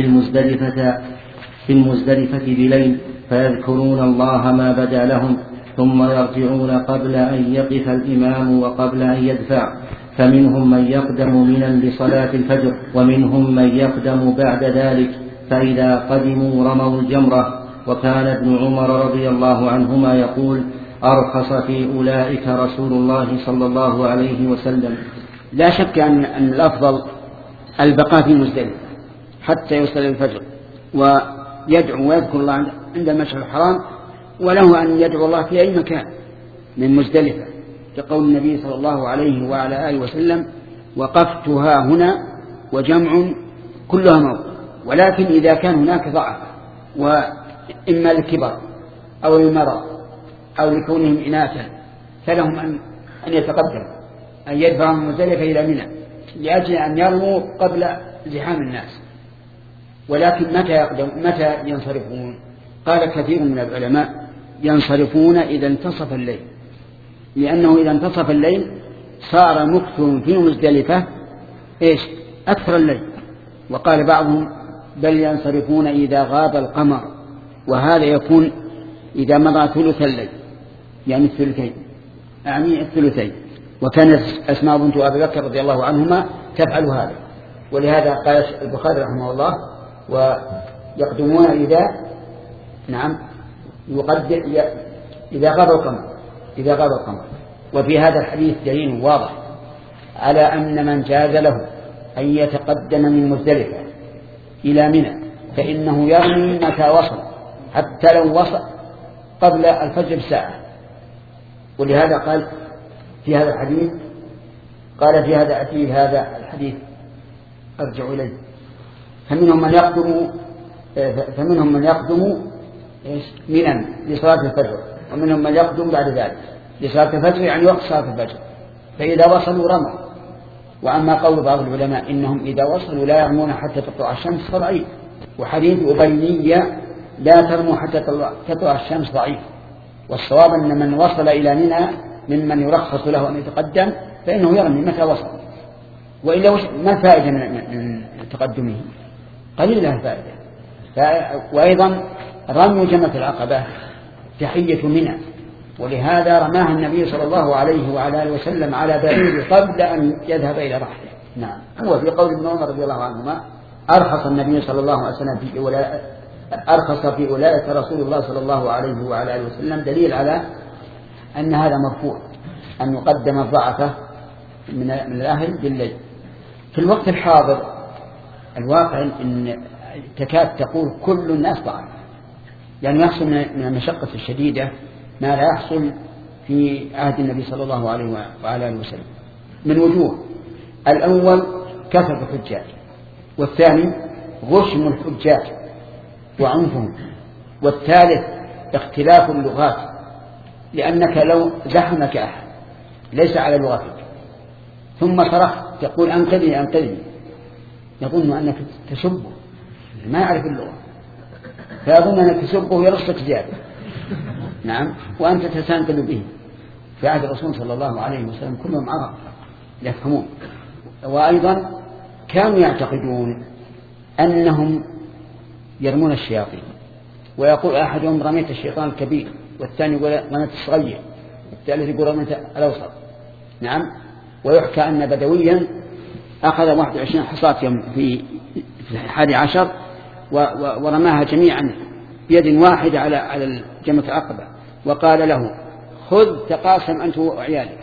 في المزدلفة بليل فيذكرون الله ما بدا لهم ثم يرجعون قبل أن يقف الإمام وقبل أن يدفع، فمنهم من يقدم منا لصلاة الفجر ومنهم من يقدم بعد ذلك، فإذا قدموا رموا الجمرة. وكان ابن عمر رضي الله عنهما يقول أرخص في أولئك رسول الله صلى الله عليه وسلم. لا شك أن الأفضل البقاء في مزدلفة حتى يصلي الفجر ويدعو ويذكر الله عند المشعر الحرام، وله أن يدعو الله في أي مكان من مزدلفة، كقول النبي صلى الله عليه وعلى آله وسلم وقفتها هنا وجمع كلها موت. ولكن إذا كان هناك ضعف وإما للكبر أو للمرض أو لكونهم إناثا فلهم أن يتقدم أن يدفعوا من مزدلفة إلى منى لأجل أن يرموا قبل زحام الناس. ولكن متى ينصرفون؟ قال كثير من العلماء ينصرفون إذا انتصف الليل، لأنه إذا انتصف الليل صار مكث في مزدلفة أكثر الليل. وقال بعضهم بل ينصرفون إذا غاب القمر، وهذا يكون إذا مضى ثلث الليل، يعني الثلثين. وكانت أسماء بنت أبي بكر رضي الله عنهما تفعل هذا، ولهذا قال البخاري رحمه الله ويقدمون إذا غاب القمر. وفي هذا الحديث دليل واضح على أن من جاز له أن يتقدم من مزدلفة إلى منى فإنه يرمي متى وصل، حتى لو وصل قبل الفجر ساعة. ولهذا قال في هذا الحديث في هذا الحديث أرجع إليه فمنهم من يقدم منى لصلاة الفجر، ومنهم من يقدم بعد ذلك لصلاة الفجر، يعني وقت صلاة الفجر، فإذا وصلوا رموا. وأما قول بعض العلماء إنهم إذا وصلوا لا يرمون حتى تطلع الشمس ضعيف، وحديث أبينية لا ترموا حتى تطلع الشمس ضعيف. والصواب أن من وصل إلى منى ممن يرخص له أن يتقدم فإنه يرمي متى وصل. وإلا ما الفائدة من تقدمه؟ قليلة الفائدة. وأيضا رموا جمرة العقبة تحية منى، ولهذا رماها النبي صلى الله عليه وعلى آله وسلم على بعير قبل أن يذهب إلى رحله. نعم. هو في قول ابن عمر رضي الله عنهما أرخص النبي صلى الله عليه وسلم في أولئك رسول الله صلى الله عليه وعلى آله وسلم، دليل على أن هذا مرفوع، أن يقدم الضعفة من الأهل بالليل. في الوقت الحاضر الواقع أن تكاد تقول كل الناس ضعف، يعني يحصل من المشقة الشديدة ما لا يحصل في عهد النبي صلى الله عليه وعلى آله وسلم من وجوه. الأول كثرة الحجاج، والثاني غشم الحجاج وعنفهم، والثالث اختلاف اللغات، لأنك لو زحمك أحد ليس على لغتك ثم صرخت تقول أنقذني يظن أنك تسبه، ما يعرف اللغة فيظن أنك تسبه يرصك زيادة. نعم. وأنت تستنقذ به. في عهد الرسول صلى الله عليه وسلم كلهم عرب يفهمون. وأيضا كانوا يعتقدون أنهم يرمون الشياطين، ويقول أحدهم رميت الشيطان الكبير، والثاني يقول رميت الصغير، والثالث يقول رميت الأوسط. نعم. ويحكى أن بدويا أخذ 21 حصاة 11 ورماها جميعا بيد واحدة على جمرة العقبة، وقال له خذ تقاسم أنت وعيالك.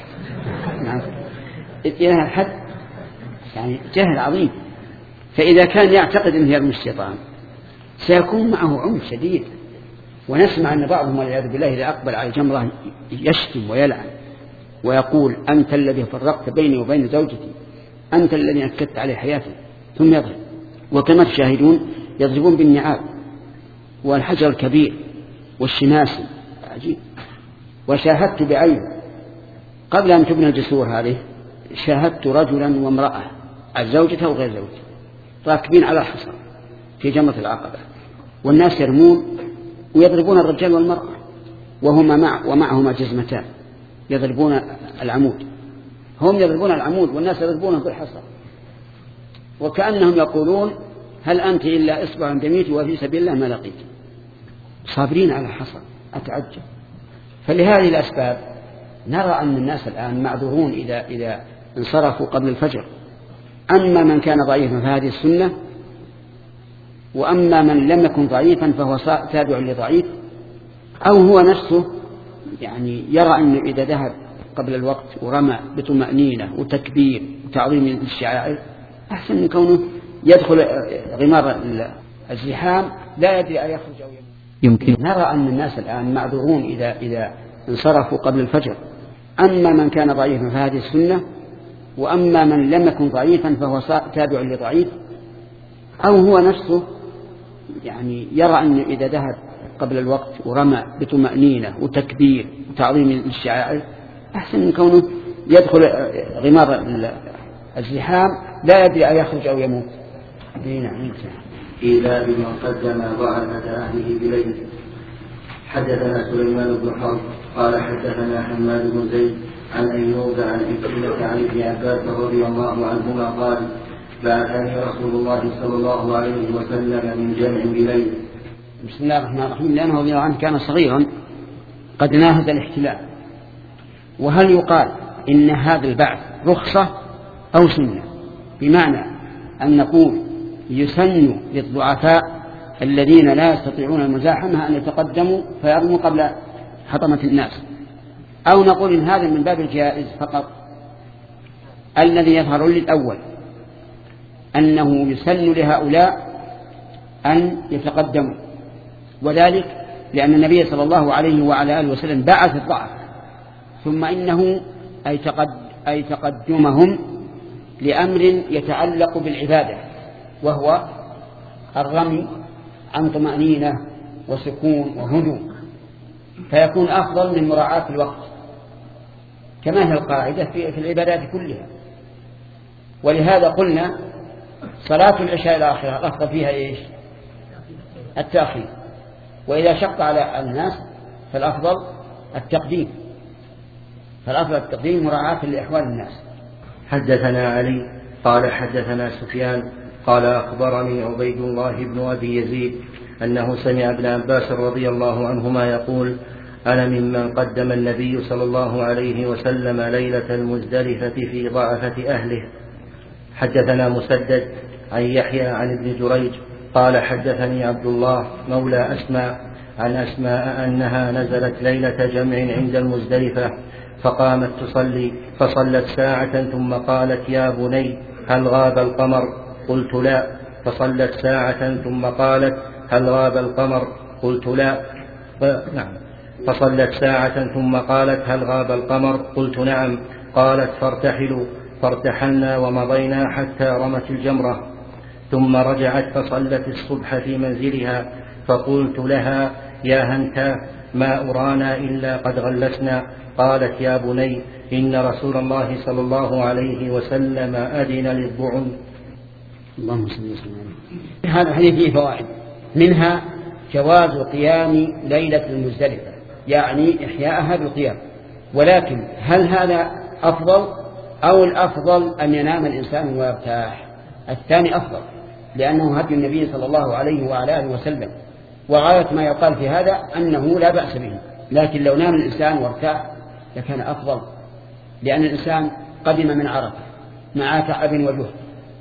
إلى الحد يعني جهل عظيم. فإذا كان يعتقد أنه يرمي الشيطان سيكون معه عنف شديد. ونسمع أن بعضهم والعياذ بالله إذا أقبل على الجمرة يشتم ويلعن ويقول أنت الذي فرقت بيني وبين زوجتي، أنت الذي نكدت علي حياتي، ثم يضرب. وكما تشاهدون يضربون بالنعال والحجر الكبير والشماسي، عجيب. وشاهدت بعين قبل أن تبنى الجسور هذه، شاهدت رجلا وامرأة الزوجة وغير زوجة راكبين على الحصى في جمرة العقبة، والناس يرمون ويضربون الرجال والمرأة ومعهما جزمتان يضربون العمود. هم يضربون العمود والناس يضربونه بالحصى، وكأنهم يقولون هل أنت إلا إصبع دميت وفي سبيل الله ما لقيت. صابرين على الحصى. أتعجب. فلهذه الأسباب نرى أن الناس الآن معذورون إذا انصرفوا قبل الفجر. أما من كان ضعيفا فهذه السنة، وأما من لم يكن ضعيفا فهو تابع لضعيف، أو هو نفسه يعني يرى أنه إذا ذهب قبل الوقت ورمى بطمأنينة وتكبير وتعظيم للشعائر أحسن من كونه يدخل غمار الزحام لا يدري أن يخرج أو يمكن. نرى أن الناس الآن معذورون إذا انصرفوا قبل الفجر. أما من كان ضعيفا فهذه السنة، وأما من لم يكن ضعيفا فهو تابع لضعيف، أو هو نفسه يعني يرى أنه إذا ذهب قبل الوقت ورمى بطمأنينة وتكبير وتعظيم للشعائر أحسن من كونه يدخل غمار الزحام لا يدري أن يخرج أو يموت. إذا بمن قدم ضعفة أهله بليل. حدثنا سليمان بن حرب قال حدثنا حماد بن زيد عن أيوب عن عكرمة عن ابن عباس رضي الله عنهما قال بعثني رسول الله صلى الله عليه وسلم من جمع بليل. بسم الله الرحمن الرحيم. لأنه رضي الله عنه كان صغيرا قد ناهز الاحتلال. وهل يقال إن هذا البعث رخصة أو سنة؟ بمعنى أن نقول يسن للضعفاء الذين لا يستطيعون المزاحمة أن يتقدموا فيرموا قبل حطمة الناس، أو نقول إن هذا من باب الجائز فقط. الذي يظهر للأول أنه يسن لهؤلاء أن يتقدموا، وذلك لأن النبي صلى الله عليه وعلى آله وسلم بعث الضعف، ثم إنه أي تقدمهم لأمر يتعلق بالعبادة، وهو الرمي عن طمأنينة وسكون وهدوء، فيكون أفضل من مراعاة الوقت كما هي القاعدة في العبادات كلها. ولهذا قلنا صلاة العشاء الآخرة الأفضل فيها إيش؟ التأخير، وإذا شق على الناس فالأفضل التقديم، مراعاة لأحوال الناس. حدثنا علي قال حدثنا سفيان قال أخبرني عبيد الله بن أبي يزيد أنه سمع ابن عباس رضي الله عنهما يقول أنا ممن قدم النبي صلى الله عليه وسلم ليلة المزدلفة في ضعفة أهله. حدثنا مسدد عن يحيى عن ابن جريج قال حدثني عبد الله مولى أسماء عن أسماء أنها نزلت ليلة جمع عند المزدلفة فقامت تصلي فصلت ساعة ثم قالت يا بني هل غاب القمر؟ قلت لا. فصلت ساعة ثم قالت هل غاب القمر؟ قلت لا. نعم. فصلت ساعة ثم قالت هل غاب القمر؟ قلت نعم. قالت فارتحلوا فارتحلنا ومضينا حتى رمت الجمرة ثم رجعت فصلت الصبح في منزلها فقلت لها يا هنتا ما أرانا إلا قد غلسنا. قالت يا بني إن رسول الله صلى الله عليه وسلم أذن للضعن. اللهم صل وسلم. هذا الحديث فيه فوائد، منها جواز قيام ليلة المزدلفة، يعني إحياءها بالقيام. ولكن هل هذا أفضل أو الأفضل أن ينام الإنسان ويرتاح؟ الثاني أفضل، لأنه هدي النبي صلى الله عليه وعلى آله وسلم، وغاية ما يقال في هذا أنه لا بأس به. لكن لو نام الإنسان وارتاح لكان أفضل، لأن الإنسان قدم من عرفة مع تعب وجهد،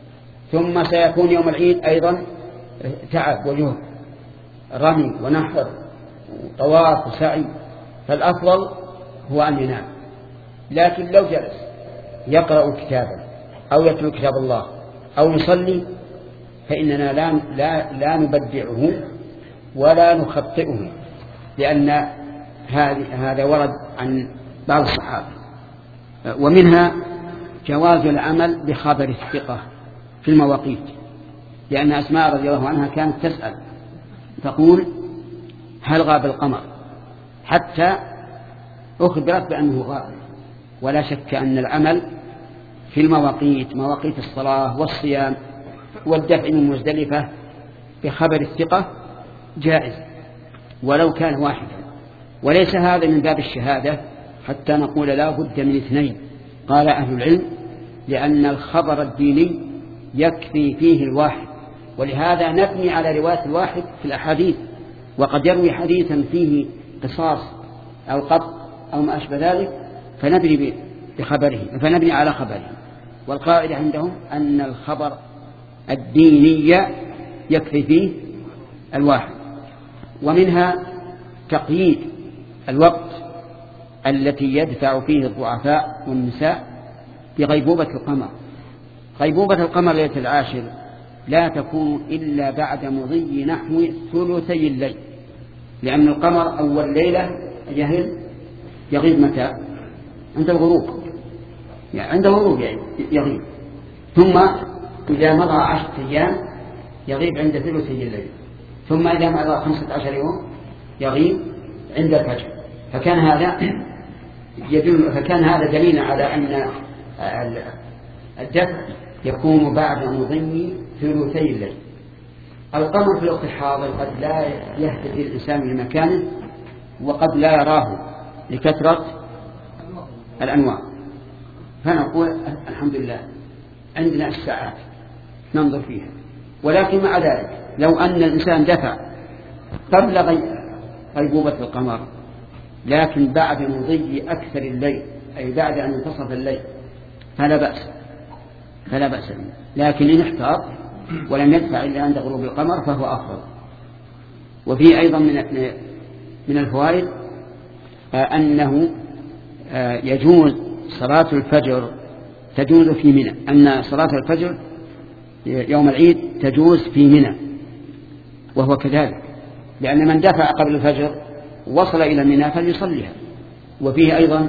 ثم سيكون يوم العيد أيضا تعب وجهد، رمي ونحر وطواف وسعي، فالأفضل هو أن ينام. لكن لو جلس يقرأ كتابا أو يتلو كتاب الله أو يصلي فإننا لا نبدعه ولا نخطئه، لأن هذا ورد عن بعض الصحابة. ومنها جواز العمل بخبر الثقة في المواقيت، لأن أسماء رضي الله عنها كانت تسأل تقول هل غاب القمر، حتى أخبرت بأنه غاب. ولا شك أن العمل في المواقيت، مواقيت الصلاة والصيام والدفع من مزدلفة بخبر الثقة جائز ولو كان واحدا. وليس هذا من باب الشهادة حتى نقول لا بد من اثنين، قال أهل العلم لأن الخبر الديني يكفي فيه الواحد، ولهذا نبني على رواية الواحد في الأحاديث. وقد يروي حديثا فيه قصاص أو قط أو ما أشبه ذلك فنبني على خبره. والقاعدة عندهم أن الخبر الديني يكفي فيه الواحد. ومنها تقييد الوقت التي يدفع فيه الضعفاء والنساء بغيبوبة القمر. غيبوبة القمر ليلة العاشر لا تكون إلا بعد مضي نحو ثلثي الليل، لأن القمر أول ليلة يغيب متى؟ عند الغروب، يعني عند الغروب يغيب، ثم إذا مضى 10 أيام يغيب عند ثلثي الليل، ثم إذا مضى 15 يوم يغيب عند الفجر. فكان هذا دليل على أن الدفع يكون بعد مضي ثلثي الليل. القمر في الوقت الحاضر قد لا يهتدي الإنسان لمكانه وقد لا يراه لكثرة الأنوار، فنقول الحمد لله عندنا الساعات ننظر فيها. ولكن مع ذلك لو أن الإنسان دفع قبل غيبوبة القمر لكن بعد مضي أكثر الليل، أي بعد أن انتصف الليل، فلا بأس. لكن إن احتاط ولم يدفع إلا عند غروب القمر فهو أفضل. وفي أيضا من الفوائد أنه يجوز صلاة الفجر تجوز في منى، أن صلاة الفجر يوم العيد تجوز في منى، وهو كذلك، لأن من دفع قبل الفجر وصل إلى منى فليصليها. وفيه أيضا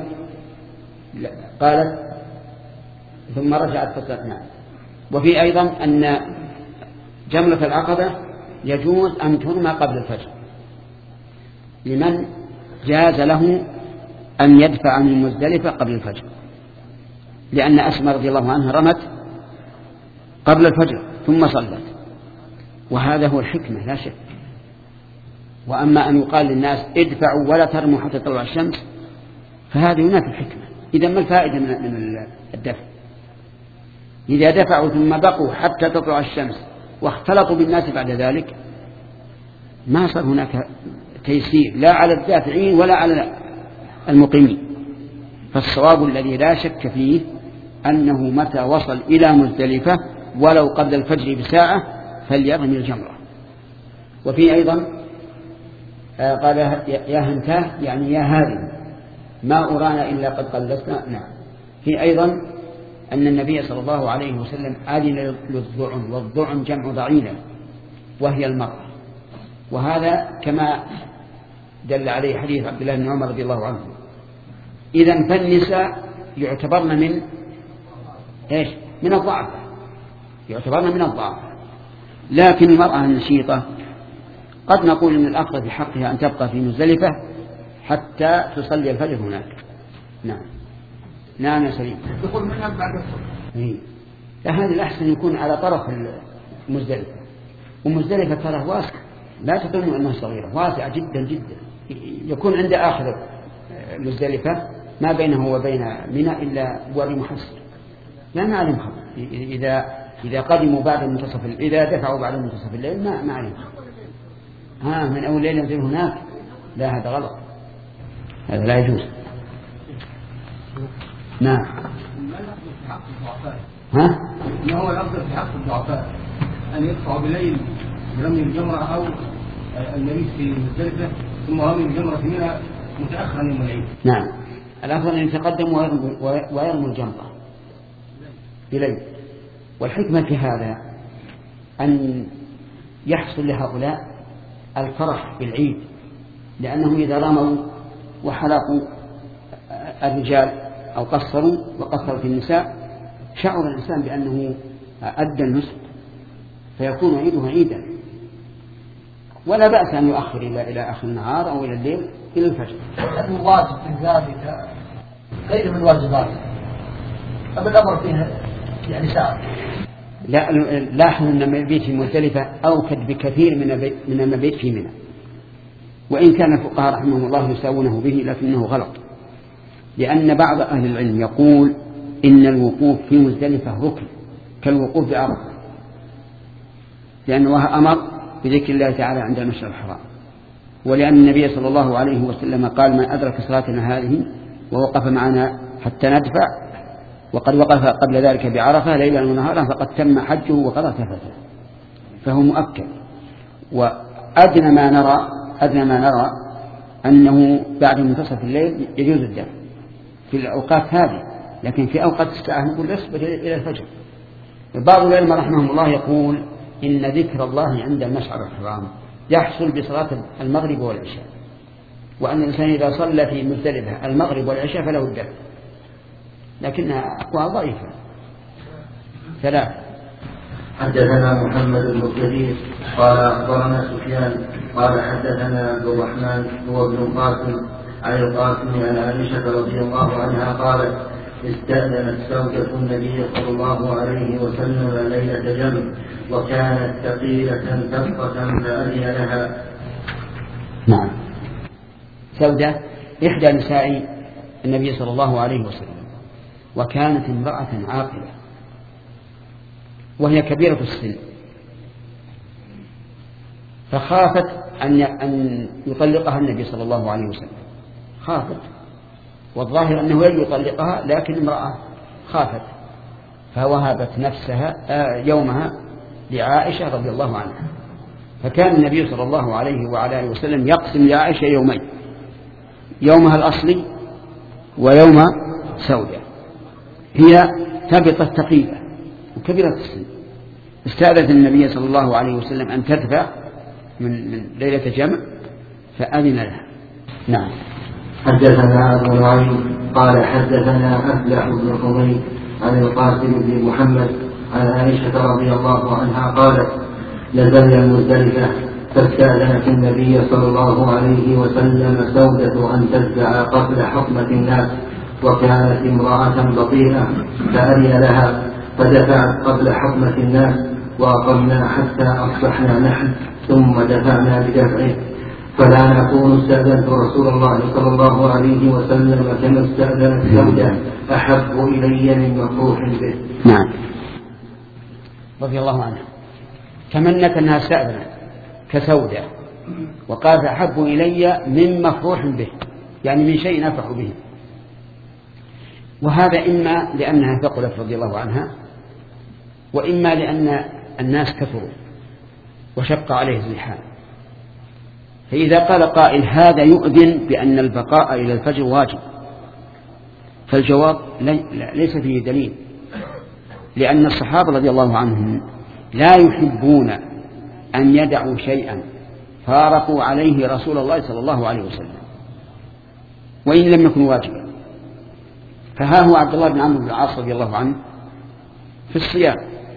قالت ثم رجعت فتنة. وفيه أيضا أن جمرة العقبة يجوز أن ترمى قبل الفجر لمن جاز له أن يدفع من مزدلفة قبل الفجر، لأن أسماء رضي الله عنها رمت قبل الفجر ثم صلت، وهذا هو الحكمة لا شك. وأما أن يقال للناس ادفعوا ولا ترموا حتى تطلع الشمس فهذه هناك الحكمة. إذا ما الفائدة من الدفع؟ إذا دفعوا ثم بقوا حتى تطلع الشمس واختلطوا بالناس بعد ذلك ما صار هناك تيسير لا على الدافعين ولا على المقيمين. فالصواب الذي لا شك فيه أنه متى وصل إلى مزدلفة ولو قبل الفجر بساعة فليرمي الجمرة. وفي أيضا قال يا هنتاه يعني يا هذه ما أرانا إلا قد قلصنا. نعم. في أيضا أن النبي صلى الله عليه وسلم أذن للضعن، والضعن جمع ضعينة وهي المرأة، وهذا كما دل عليه حديث عبد الله بن عمر رضي الله عنه. إذن فالنساء يعتبرن من إيش؟ من الضعف، يعتبرن من الضعف. لكن المرأة النشيطة قد نقول إن الأفضل في حقها أن تبقى في مزدلفة حتى تصلي الفجر هناك. نعم. نعم يا سليم. يقول منها بعد الصلاة. هذا الأحسن يكون على طرف المزدلفة، ومزدلفة ترى واسع، لا تظن أنها صغيرة، واسعة جدا جدا. يكون عند آخر مزدلفة ما بينه وبين منى إلا وادي محصر، لا نعلم خبر. إذا قدموا بعد منتصف إذا دفعوا بعد منتصف الليل ما علم من أول ليلة ينزل هناك، لا هذا غلط، هذا لا يجوز. نعم. ها؟ إن هو الأفضل في حق الضعفاء أن يدفعوا بالليل برمي الجمرة أو المبيت في مزدلفة ثم رمي الجمرة منها متأخرا يوم العيد. نعم، الأفضل أن يتقدم ويرمي الجمرة بليل. والحكمة في هذا أن يحصل لهؤلاء الفرح بالعيد، لأنهم إذا رموا وحلقوا الرجال أو قصروا وقصرت النساء شعر الإنسان بأنه أدى النسك فيكون عيده عيدا، ولا بأس أن يؤخر إلى آخر النهار أو إلى الليل إلى الفجر. الواجب في ذلك غير من الواجبات، أما الأمر فيها يعني ساعة. لا، لاحظ أن المبيت في مزدلفة أوكد بكثير من المبيت في منى، وإن كان الفقهاء رحمهم الله يساوونه به لكنه غلط، لأن بعض أهل العلم يقول إن الوقوف في مزدلفة ركن كالوقوف بعرفة، لأن الله أمر بذكر الله تعالى عند المشعر الحرام، ولأن النبي صلى الله عليه وسلم قال: من أدرك صلاتنا هذه ووقف معنا حتى ندفع وقد وقف قبل ذلك بعرفة ليلا ونهارا فقد تم حجه وقضى تفته، فهو مؤكد. وأدنى ما نرى أنه بعد منتصف الليل يجوز الدفع في الأوقات هذه، لكن في أوقات الساعة نقول اصبر إلى الفجر. بعض العلماء رحمهم الله يقول إن ذكر الله عند المشعر الحرام يحصل بصلاة المغرب والعشاء، وأن الإنسان إذا صلى في مزدلفة المغرب والعشاء فله الدفع، لكنها أقوى ضعيفة. 3. حدثنا محمد بن كثير قال أخبرنا سفيان قال حدثنا عبد الرحمن هو ابن القاسم عن القاسم عن عائشة رضي الله عنها قالت: استأذنت زوجة النبي صلى الله عليه وسلم ليلة جمع وكانت ثقيلة تبقة فأذن لها. نعم، سودة إحدى نساء النبي صلى الله عليه وسلم، وكانت امرأة عاقلة وهي كبيرة السن، فخافت أن يطلقها النبي صلى الله عليه وسلم، خافت، والظاهر أنه لن يطلقها لكن امرأة خافت، فوهبت نفسها يومها لعائشة رضي الله عنها. فكان النبي صلى الله عليه وعلى آله وسلم يقسم لعائشة يومين، يومها الأصلي ويوم سودة. هي تبطة ثقيلة وكبيرة السن، استأذنت النبي صلى الله عليه وسلم أن تدفع من ليلة جمع فأذن لها. نعم. حدثنا أبو نعيم قال حدثنا أفلح بن حميد عن القاسم بن محمد عن عائشة رضي الله عنها قالت: نزلنا المزدلفة فاستأذنت النبي صلى الله عليه وسلم سودة أن تدفع قبل حكمة الناس، وكانت امرأة بطيئة فأذن لها فدفعت قبل حكمة الناس، وأقمنا حتى أصبحنا نحن ثم دفعنا بدفعه، فلا نكون استأذنت رسول الله صلى الله عليه وسلم كما استأذنت سودة أحب إلي من مفروح به. نعم، رضي الله عنها تمنت أنها استأذنت كسودة وقال: أحب إلي من مفروح به، يعني من شيء نفع به. وهذا إما لأنها ثقلت رضي الله عنها، وإما لأن الناس كثروا وشق عليه الزحام. فإذا قال قائل هذا يؤذن بأن البقاء إلى الفجر واجب، فالجواب ليس فيه دليل، لأن الصحابة رضي الله عنهم لا يحبون أن يدعوا شيئا فارقوا عليه رسول الله صلى الله عليه وسلم وإن لم يكن واجبا. فها هو عبد الله بن عمرو بن العاص رضي الله عنه في الصيام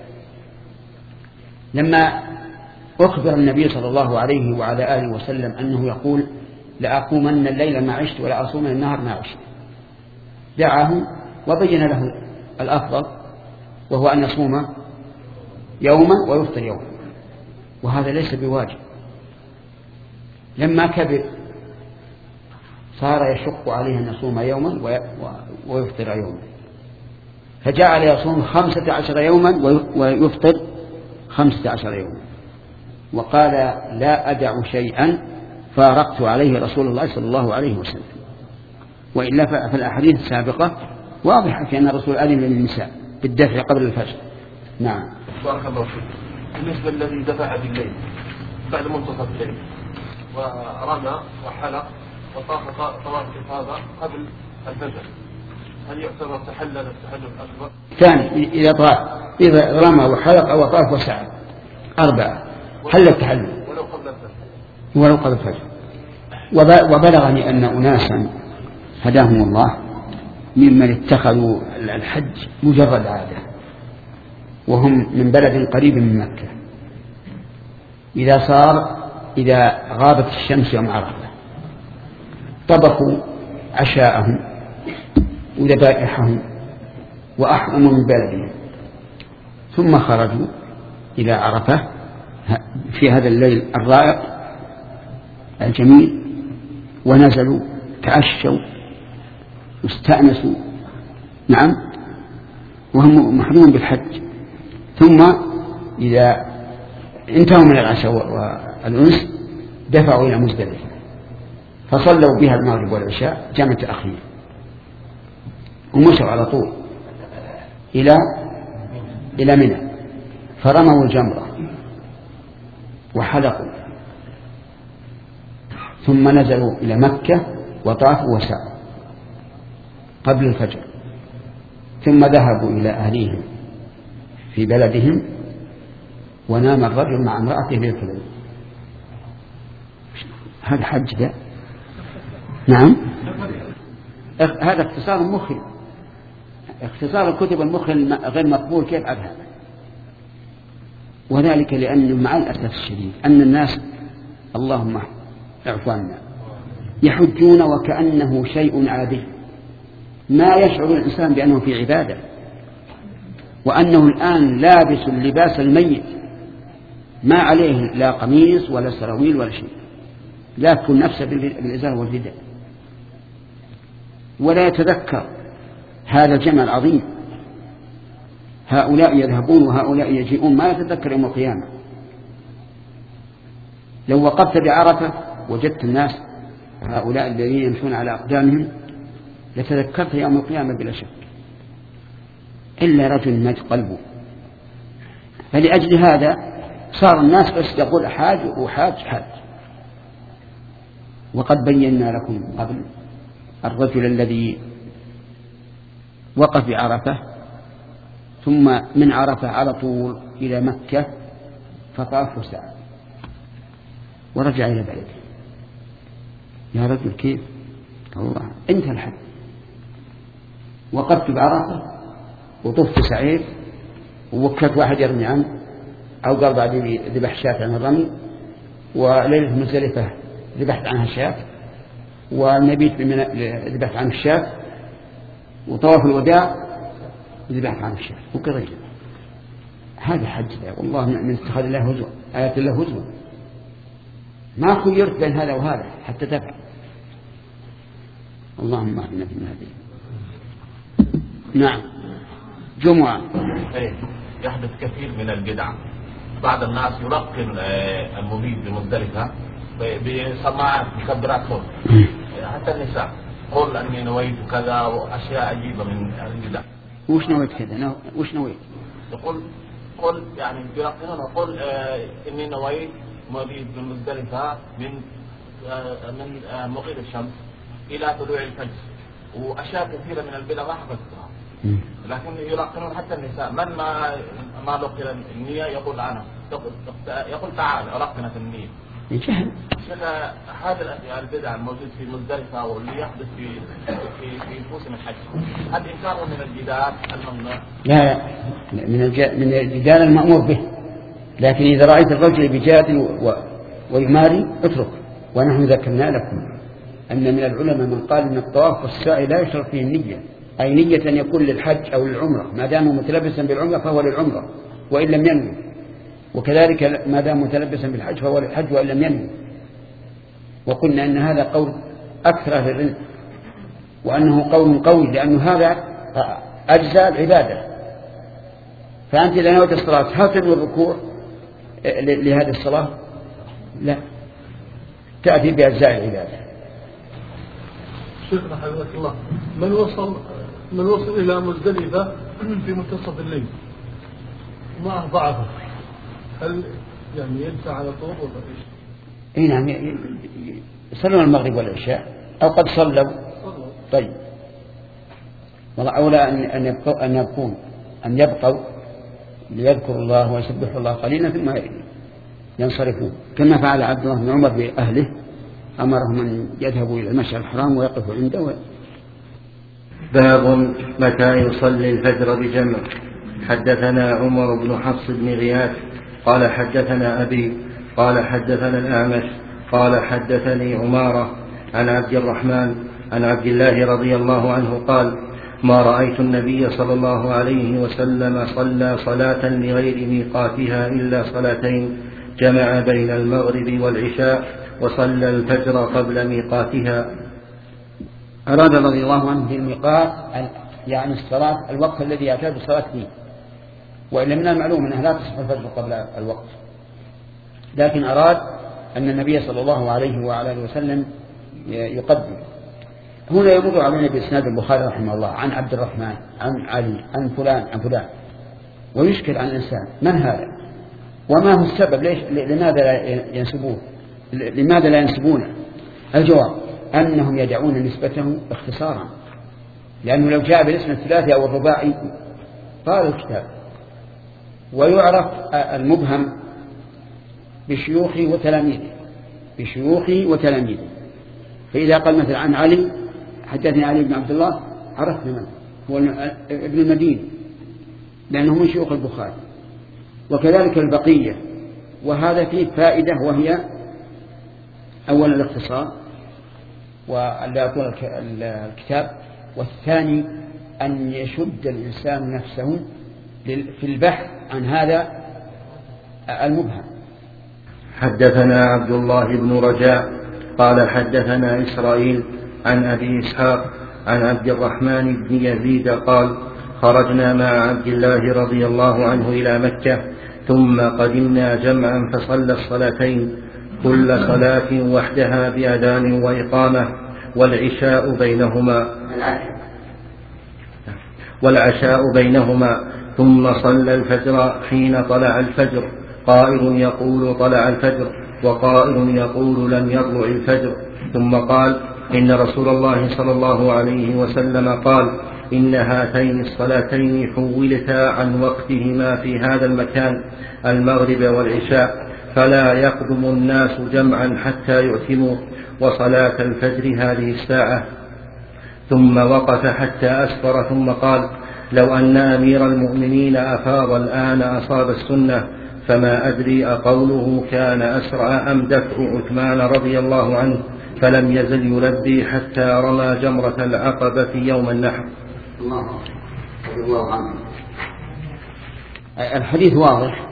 لما أخبر النبي صلى الله عليه وعلى آله وسلم أنه يقول: لأقومن الليل ما عشت ولا أصومن النهر ما عشت، دعاه وبين له الأفضل وهو أن يصوم يوما ويفطر يوما، وهذا ليس بواجب. لما كبر صار يشق عليه أن يصوم يوما ويفطر يوما، فجعل يصوم 15 يوما ويفطر 15 يوما، وقال: لا أدع شيئا فارقت عليه رسول الله صلى الله عليه وسلم. وإلا فالأحاديث السابقة واضحة في أن الرسول أذن للنساء بالدفع قبل الفجر. نعم. بارك الله فيك. بالنسبة للذي دفع بالليل بعد منتصف الليل ورمى وحلق وطاف طواف الإفاضة قبل الفجر، هل يعتبر تحلل التحلل الأكبر؟ ثاني إذا رمى وحلق أو طاف وسعى 4 حل التحلل ولو قبل الفجر. وبلغني أن أناسا هداهم الله ممن اتخذوا الحج مجرد عادة، وهم من بلد قريب من مكة، إذا غابت الشمس يوم عرفة طبخوا عشاءهم وذبائحهم وأحرموا من بلدهم، ثم خرجوا إلى عرفة في هذا الليل الرائق الجميل، ونزلوا تعشوا واستأنسوا. نعم، وهم محرومون بالحج. ثم إذا انتهوا من العشاء والأنس دفعوا إلى مزدلفة فصلوا بها المغرب والعشاء جمع تأخير، ومشوا على طول إلى منى، فرموا الجمرة وحلقوا، ثم نزلوا إلى مكة وطافوا وسعوا قبل الفجر، ثم ذهبوا إلى أهليهم في بلدهم، ونام الرجل مع امرأته بالليل. هذا حج ده؟ نعم، هذا اختصار مخل، اختصار الكتب المخل غير مقبول. كيف أفهم؟ وذلك لأنه مع الأسف الشديد أن الناس اللهم اعفو عنا يحجون وكأنه شيء عادي، ما يشعر الإنسان بأنه في عبادة، وأنه الآن لابس اللباس الميت، ما عليه لا قميص ولا سراويل ولا شيء، لا تكون نفسه بالإزار والرداء، ولا يتذكر هذا الجمع العظيم. هؤلاء يذهبون وهؤلاء يجيئون، ما يتذكر يوم القيامة. لو وقفت بعرفة وجدت الناس هؤلاء الذين يمشون على أقدامهم لتذكرت يوم القيامة بلا شك، إلا رجل مات قلبه. فلأجل هذا صار الناس بس يقول حاج وحاج حاج. وقد بينا لكم قبل الرجل الذي وقف بعرفة ثم من عرفة على طول إلى مكة فطاف وسعى ورجع إلى بلده. يا رجل كيف؟ الله أنت الحج، وقفت بعرفة وطفت سعيد ووكلت واحد يرمي عنه، أو قال بعد ذبح شاة عن الرمي، وليلة مزدلفة ذبحت عنها الشاة، والنبي ذبحت عن الشاة، وطواف الوداع ذبحت عن الشاة وكذا. هذا حج والله من اتخذ الله هزوا، آيات الله هزوا، ما خيرت بين هذا وهذا حتى تفعل. اللهم اهدنا فيمن هديت. نعم، جمعة. يحدث كثير من البدع، بعض الناس يلقن المبيت بمزدلفة بسماعات مكبرات صوت، حتى النساء قل أني نويت كذا، وأشياء عجيبة من البدع. وش نويت كذا؟ وش نويت؟ يقول قل يعني يلقنون قل إني نويت مبيت بمزدلفة من مغيب الشمس إلى طلوع الفجر، وأشياء كثيرة من البدع ما حفظتها، لكن يلقنون حتى النساء. من ما لقن النية يقول أنا، يقول تعال ألقنت النية. جهل. هذا البدع الموجود في مزدلفة واللي يحدث في موسم الحج، هل إنكاره من الجدال الممنوع؟ لا، من الجدال المأمور به، لكن إذا رأيت الرجل بجادل ويماري اترك. ونحن ذكرنا لكم أن من العلماء من قال أن الطواف والسعي لا يشترط فيه النية، أي نية يكون للحج أو للعمرة، ما دام متلبسا بالعمرة فهو للعمرة وإن لم ينوي، وكذلك ما دام متلبسا بالحج فهو للحج وإن لم ينوي. وقلنا أن هذا قول أكثر أهل العلم، وأنه قول قوي، لأن هذا أجزاء العبادة. فأنت إذا نويت الصلاة هل تنوي الركوع لهذه الصلاة؟ لا، تأتي بأجزاء العبادة. شيخنا حفظك الله، من وصل من الوصل إلى مزدلفة في منتصف الليل ومعه ضعفه، هل يعني يدفع على طول ولا إيش؟ اي نعم، يصلون المغرب والعشاء أو قد صلوا. طيب، والله أولى أن يبقوا ليذكروا الله ويسبحوا الله قليلا ثم ينصرفون، كما فعل عبد الله بن عمر بأهله، أمرهم أن يذهبوا إلى المشعر الحرام ويقفوا عنده. باب متى يصلي الفجر بجمع. حدثنا عمر بن حفص بن غياث قال حدثنا أبي قال حدثنا الأعمش قال حدثني عمارة عن عبد الرحمن عن عبد الله رضي الله عنه قال: ما رأيت النبي صلى الله عليه وسلم صلى صلاة لغير ميقاتها إلا صلاتين، جمع بين المغرب والعشاء وصلى الفجر قبل ميقاتها. أراد رضي الله عنه بالميقات يعني الصلاة الوقت الذي يعتاد الصلاة فيه، وإلا من المعلوم أنها لا تصح الفجر قبل الوقت، لكن أراد أن النبي صلى الله عليه وعلى آله وسلم يقدم. هنا يمر علينا بإسناد البخاري رحمه الله عن عبد الرحمن عن علي عن فلان عن فلان، ويشكل عن الإنسان من هذا وما هو السبب، لماذا لا ينسبونه؟ الجواب أنهم يدعون نسبته اختصارا، لأنه لو جاء بالاسم الثلاثي أو الرباعي طال الكتاب. ويعرف المبهم بشيوخه وتلاميذه، فإذا قال مثلا عن علي حدثني علي بن عبد الله عرفنا من هو ابن المدينة لأنه من شيوخ البخاري، وكذلك البقية. وهذا فيه فائدة، وهي أولا الاختصار ولا يطول الكتاب، والثاني أن يشد الإنسان نفسه في البحث عن هذا المبهم. حدثنا عبد الله بن رجاء قال حدثنا إسرائيل عن أبي إسحاق عن عبد الرحمن بن يزيد قال: خرجنا مع عبد الله رضي الله عنه إلى مكة، ثم قدمنا جمعا فصلى الصلاتين كل صلاة وحدها بأذان وإقامة والعشاء بينهما، ثم صلى الفجر حين طلع الفجر، قائل يقول طلع الفجر وقائل يقول لم يطلع الفجر، ثم قال: إن رسول الله صلى الله عليه وسلم قال: إن هاتين الصلاتين حولتا عن وقتهما في هذا المكان المغرب والعشاء، فلا يقدم الناس جمعا حتى يؤتموا، وصلاة الفجر هذه الساعة. ثم وقف حتى أسفر ثم قال: لو أن أمير المؤمنين أفاض الآن أصاب السنة، فما أدري أقوله كان أسرع أم دفع عثمان رضي الله عنه، فلم يزل يلبي حتى رمى جمرة العقبة في يوم النحر. الله عنه. الحديث واضح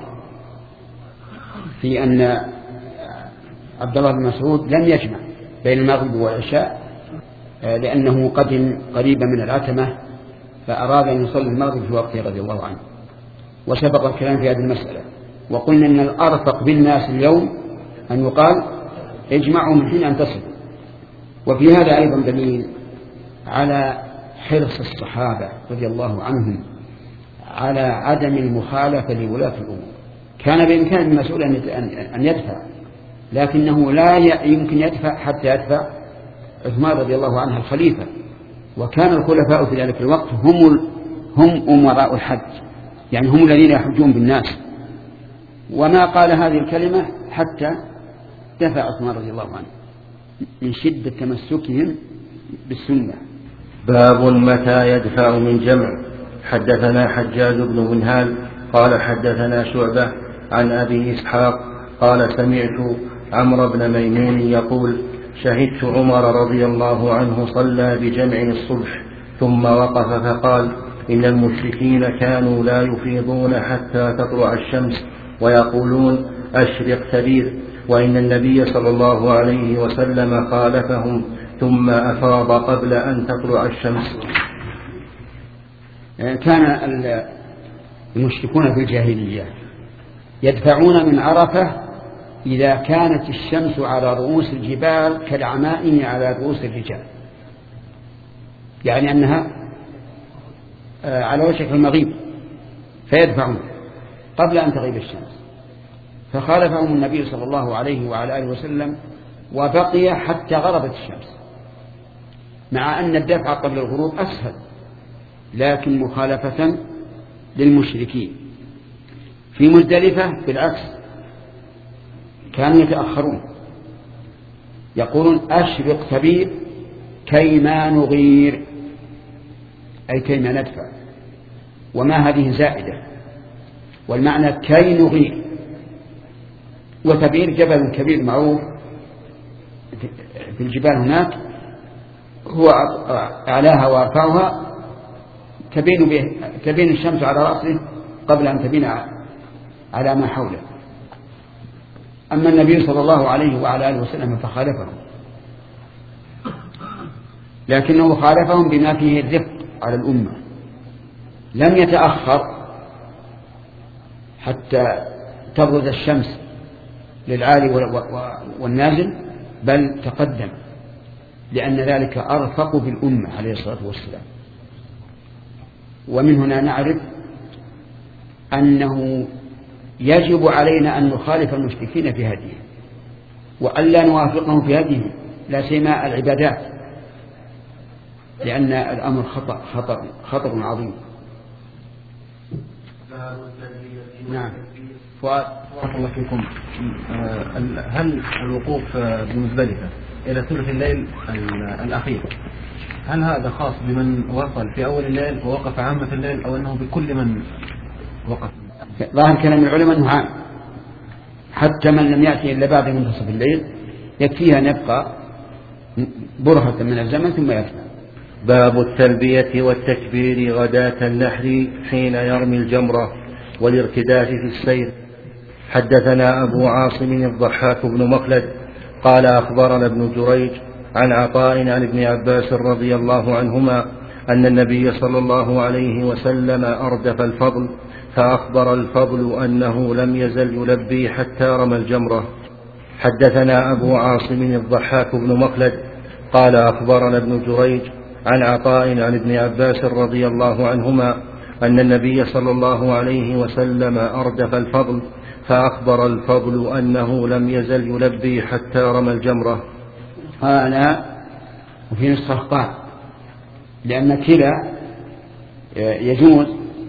في أن عبد الله بن مسعود لم يجمع بين المغرب والعشاء، لأنه قدم قريبا من العتمة فأراد أن يصلي المغرب في وقته رضي الله عنه، وسبق الكلام في هذه المسألة، وقلنا أن الأرفق بالناس اليوم أن يقال اجمعوا من حين أن تصلوا. وفي هذا أيضا دليل على حرص الصحابة رضي الله عنهم على عدم المخالفة لولاة الأمور. كان بإمكان المسؤول أن يدفع، لكنه لا يمكن يدفع حتى يدفع عثمان رضي الله عنه الخليفة، وكان الخلفاء في ذلك الوقت هم أمراء الحج، يعني هم الذين يحجون بالناس، وما قال هذه الكلمة حتى دفع عثمان رضي الله عنه من شدة تمسكهم بالسنة. باب متى يدفع من جمع. حدثنا حجاج بن منهال قال حدثنا شعبة عن أبي إسحاق قال: سمعت عمرو بن ميمون يقول: شهدت عمر رضي الله عنه صلى بجمع الصبح، ثم وقف فقال: إن المشركين كانوا لا يفيضون حتى تطلع الشمس، ويقولون: أشرق تبير، وإن النبي صلى الله عليه وسلم خالفهم ثم أفاض قبل أن تطلع الشمس. كان المشركون في الجاهلية يدفعون من عرفة إذا كانت الشمس على رؤوس الجبال كالعمائم على رؤوس الرجال، يعني أنها على وشك المغيب فيدفعون قبل أن تغيب الشمس، فخالفهم النبي صلى الله عليه وعلى آله وسلم وبقي حتى غربت الشمس، مع أن الدفع قبل الغروب أسهل، لكن مخالفة للمشركين. في مزدلفة بالعكس كانوا يتأخرون، يقولون أشرق كبير كيما نغير، أي كيما ندفع، وما هذه زائدة، والمعنى كي نغير. وتبير جبل كبير معروف في الجبال هناك، هو أعلاها وأرفعها تبين الشمس على رأسه قبل أن تبين على ما حوله. أما النبي صلى الله عليه وعلى آله وسلم فخالفهم، لكنه خالفهم بما فيه الرفق على الأمة، لم يتأخر حتى تبرز الشمس للعالي والنازل، بل تقدم، لأن ذلك أرفق بالأمة عليه الصلاة والسلام. ومن هنا نعرف أنه يجب علينا أن نخالف المشركين في هديه، وألا نوافقهم في هديه، لا سيما العبادات، لأن الأمر خطر عظيم. نعم. بارك الله فيكم. هل الوقوف بمزدلفة إلى ثلث الليل الأخير هل هذا خاص بمن وصل في أول الليل ووقف عامة الليل، أو أنه بكل من وقف؟ ظاهر كلام العلماء أنه عام، حتى من لم يأتي إلا بعد منتصف الليل يكفيها أن يبقى برهة من الزمن ثم يدفع. باب التلبية والتكبير غداة النحر حين يرمي الجمرة والارتداد في السير. حدثنا أبو عاصم الضحاك بن مخلد قال أخبرنا ابن جريج عن عطاء عن ابن عباس رضي الله عنهما أن النبي صلى الله عليه وسلم أردف الفضل، فأخبر الفضل أنه لم يزل يلبي حتى رمى الجمرة. حدثنا أبو عاصم الضحاك بن مخلد قال أخبرنا ابن جريج عن عطاء عن ابن عباس رضي الله عنهما أن النبي صلى الله عليه وسلم أردف الفضل، فأخبر الفضل أنه لم يزل يلبي حتى رمى الجمرة. قال وفي نسخة قال، لأن كلا يجوز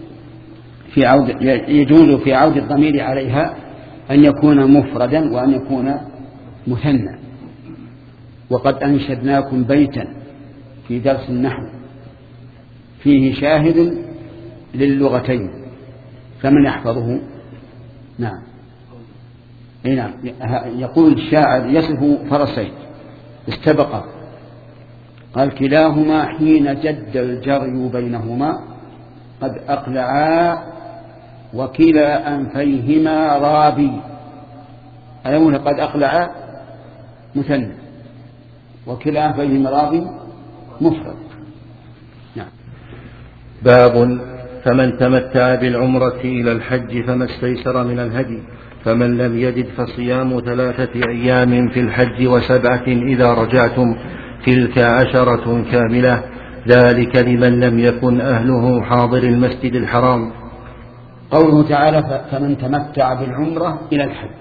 في عود الضمير عليها أن يكون مفردا وأن يكون مثنى. وقد أنشدناكم بيتا في درس النحو فيه شاهد للغتين، فمن يحفظه؟ نعم. نعم. يقول الشاعر يصف فرسين استبقا، قال كلاهما حين جد الجري بينهما قد أقلعا وكلا أنفيهما رابي. أيون قد أقلعا مثنى وكلا أنفيهما رابي مفرد. نعم. باب فمن تمتع بالعمرة إلى الحج فما استيسر من الهدي، فمن لم يجد فصيام 3 أيام في الحج و7 إذا رجعتم، تلك 10 كاملة، ذلك لمن لم يكن أهله حاضر المسجد الحرام. قوله تعالى فمن تمتع بالعمرة إلى الحج،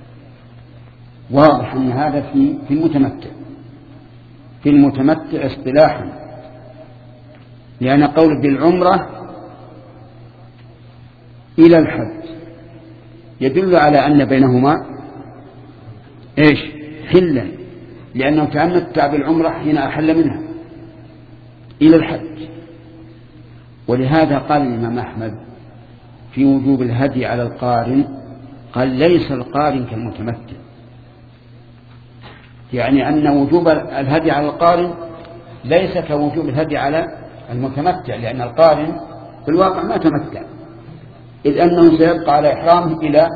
واضح أن هذا في المتمتع اصطلاحا، لأن قول بالعمرة إلى الحج يدل على أن بينهما حلا، لأنه تمتع بالعمرة حين أحل منها إلى الحج. ولهذا قال الإمام أحمد في وجوب الهدي على القارن، قال ليس القارن كالمتمتع، يعني أن وجوب الهدي على القارن ليس كوجوب الهدي على المتمتع، لأن القارن في الواقع ما تمتع، إذ أنه سيبقى على إحرامه إلى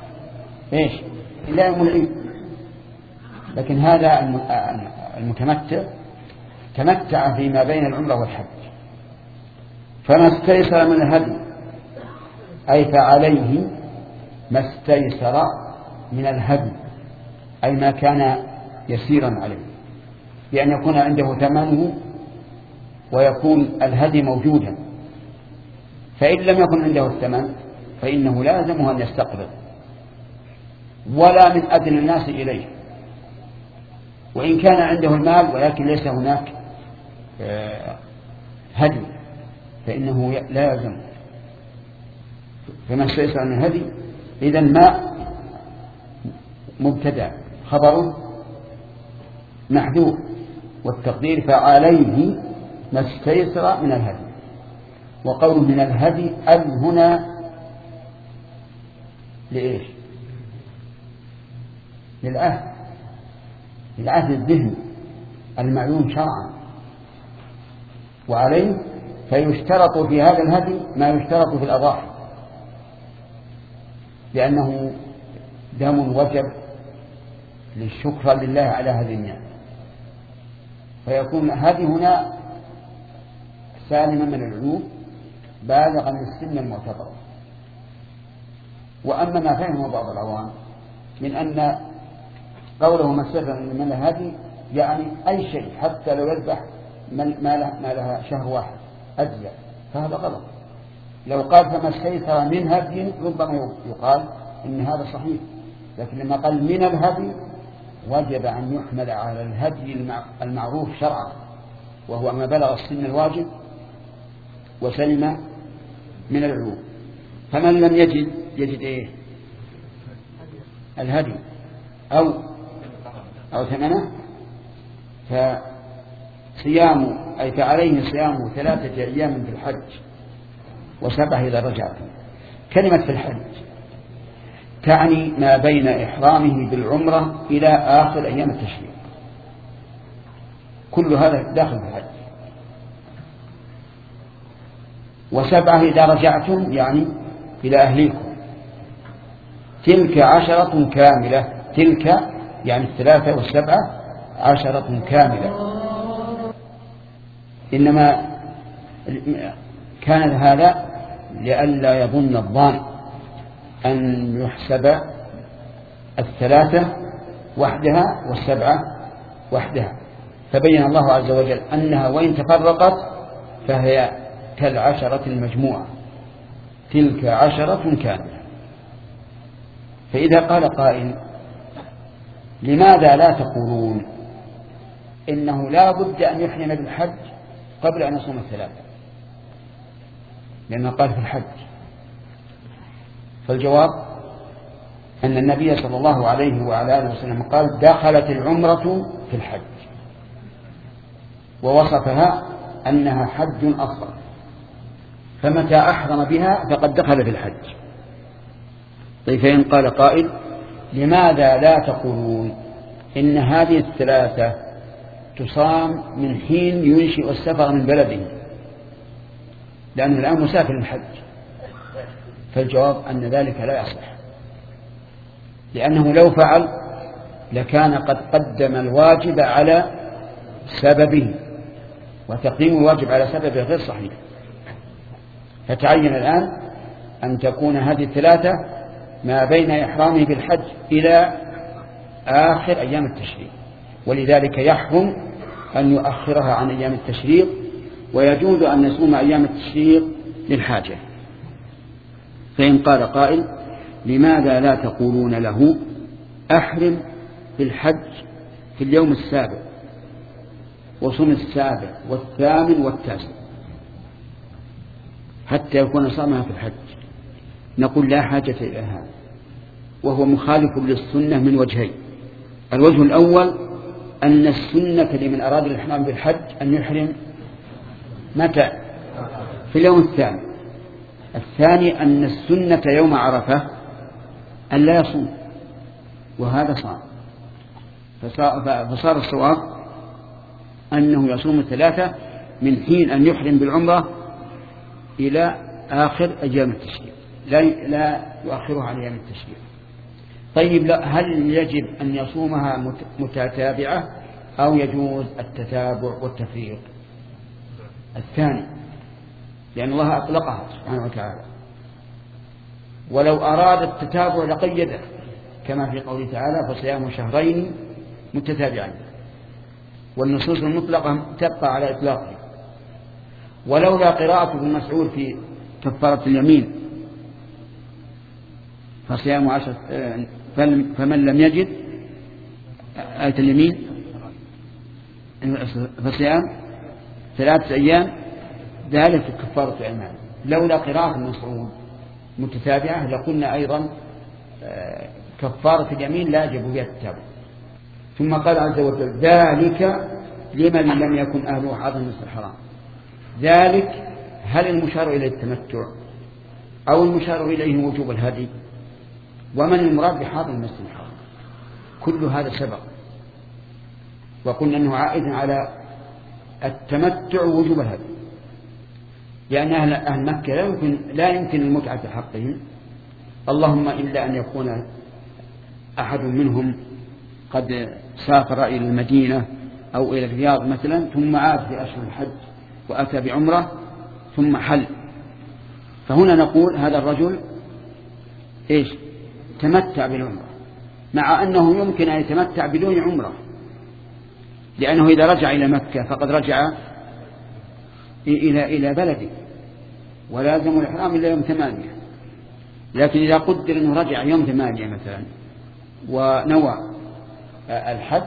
يوم العيد. لكن هذا المتمتع تمتع فيما بين العمرة والحج، فما استيسر من الهدي أي فعليه ما استيسر من الهدي، أي ما كان يسيرا عليه، بأن يكون عنده ثمنه ويكون الهدي موجودا فإن لم يكن عنده الثمن فإنه لا يلزمه أن يستقبض ولا من أدنى الناس إليه، وإن كان عنده المال ولكن ليس هناك هدي فإنه لا يلزم. فما استيسر من الهدي إذا ما مبتدأ خبره محذوف، والتقدير فعليه ما استيسر من الهدي. وقول من الهدي هنا لإيش؟ للعهد الذهني المعلوم شرعا، وعليه فيشترط في هذا الهدي ما يشترط في الأضاحي، لأنه دم وجب للشكر لله على هذه النعمة، فيكون هذه هنا سالما من العيوب بالغا السن المعتبر. وأما ما فهمه بعض العوام من أن قوله مسرا من الهدي يعني أي شيء حتى لو يذبح ما لها شهر واحد أجزاء، فهذا غلط. لو قال فما استيسر من هدي ربما يقال إن هذا صحيح، لكن لما قال من الهدي وجب أن يحمل على الهدي المعروف شرعا، وهو ما بلغ السن الواجب وسلم من العيوب. فمن لم يجد إيه؟ الهدي أو ثمنه فصيام أي فعليه صيام 3 أيام في الحج و7 إذا رجعتم. كلمة في الحج تعني ما بين إحرامه بالعمرة إلى آخر أيام التشريق، كل هذا داخل في الحج. و7 إذا رجعتم يعني إلى أهليكم، تلك 10 كاملة. تلك يعني 3 و7 10 كاملة. إنما كان هذا لئلا يظن الظان أن يحسب 3 وحدها و7 وحدها، فبين الله عز وجل أنها وإن تفرقت فهي كال10 المجموعة، تلك 10 كاملة. فإذا قال قائل لماذا لا تقولون إنه لا بد أن يحرم بالحج قبل أن يصوم 3، لأنه قال في الحج؟ فالجواب أن النبي صلى الله عليه وعلى آله وسلم قال دخلت العمرة في الحج، ووصفها أنها حج أصغر، فمتى أحرم بها فقد دخل في الحج. طيب فإن قال قائل لماذا لا تقولون إن هذه 3 تصام من حين ينشئ السفر من بلده، لأنه الآن مسافر الحج؟ فالجواب أن ذلك لا يصح، لأنه لو فعل لكان قد قدم الواجب على سببه، وتقديم الواجب على سببه غير صحيح. فتعين الآن أن تكون هذه 3 ما بين إحرامه بالحج إلى آخر أيام التشريق، ولذلك يحرم أن يؤخرها عن أيام التشريق، ويجوز أن يصوم أيام التشريق للحاجة. فإن قال قائل لماذا لا تقولون له أحرم بالحج في اليوم 7 وصوم 7 و8 و9 حتى يكون صامها في الحج؟ نقول لا حاجة إلى هذا، وهو مخالف للسنة من وجهين. الوجه الأول أن السنة لمن أراد الإحرام بالحج أن يحرم متى؟ في اليوم 2. الثاني أن السنة يوم عرفة أن لا يصوم، وهذا صار. فصار الصواب أنه يصوم 3 من حين أن يحرم بالعمرة إلى آخر أيام التشريق، لا يؤخرها عن أيام التشريق. طيب هل يجب أن يصومها متتابعة أو يجوز التتابع والتفريق؟ الثاني، لأن الله أطلقها سبحانه وتعالى، ولو أراد التتابع لقيده كما في قوله تعالى فصيام 2 شهرين متتابعين، والنصوص المطلقة تبقى على إطلاقها. ولولا قراءة ابن مسعود في كفارة اليمين فصيام 10 فمن لم يجد آية اليمين فصيام 3 أيام ذلك كفارة أيمان. لولا قراءة المسعود متتابعة لقلنا أيضا كفارة اليمين لا يجب بها التتابع. ثم قال عز وجل ذلك لمن لم يكن أهله حاضر المسجد الحرام. ذلك هل المشار إليه التمتع أو المشار إليه وجوب الهدي؟ ومن المراد بحاضر المسجد الحرام؟ كل هذا سبق وقلنا أنه عائد على التمتع ووجوب الهدي، لأن أهل مكة لا يمكن المتعة في حقهم، اللهم إلا أن يكون أحد منهم قد سافر إلى المدينة أو إلى الرياض مثلا ثم عاد في أشهر الحج وأتى بعمرة ثم حل، فهنا نقول هذا الرجل إيش؟ تمتع بالعمرة، مع أنه يمكن أن يتمتع بدون عمرة، لأنه إذا رجع إلى مكة فقد رجع إلى بلده ولازم الإحرام إلا يوم 8. لكن إذا قدر أنه رجع يوم 8 مثلا ونوى الحج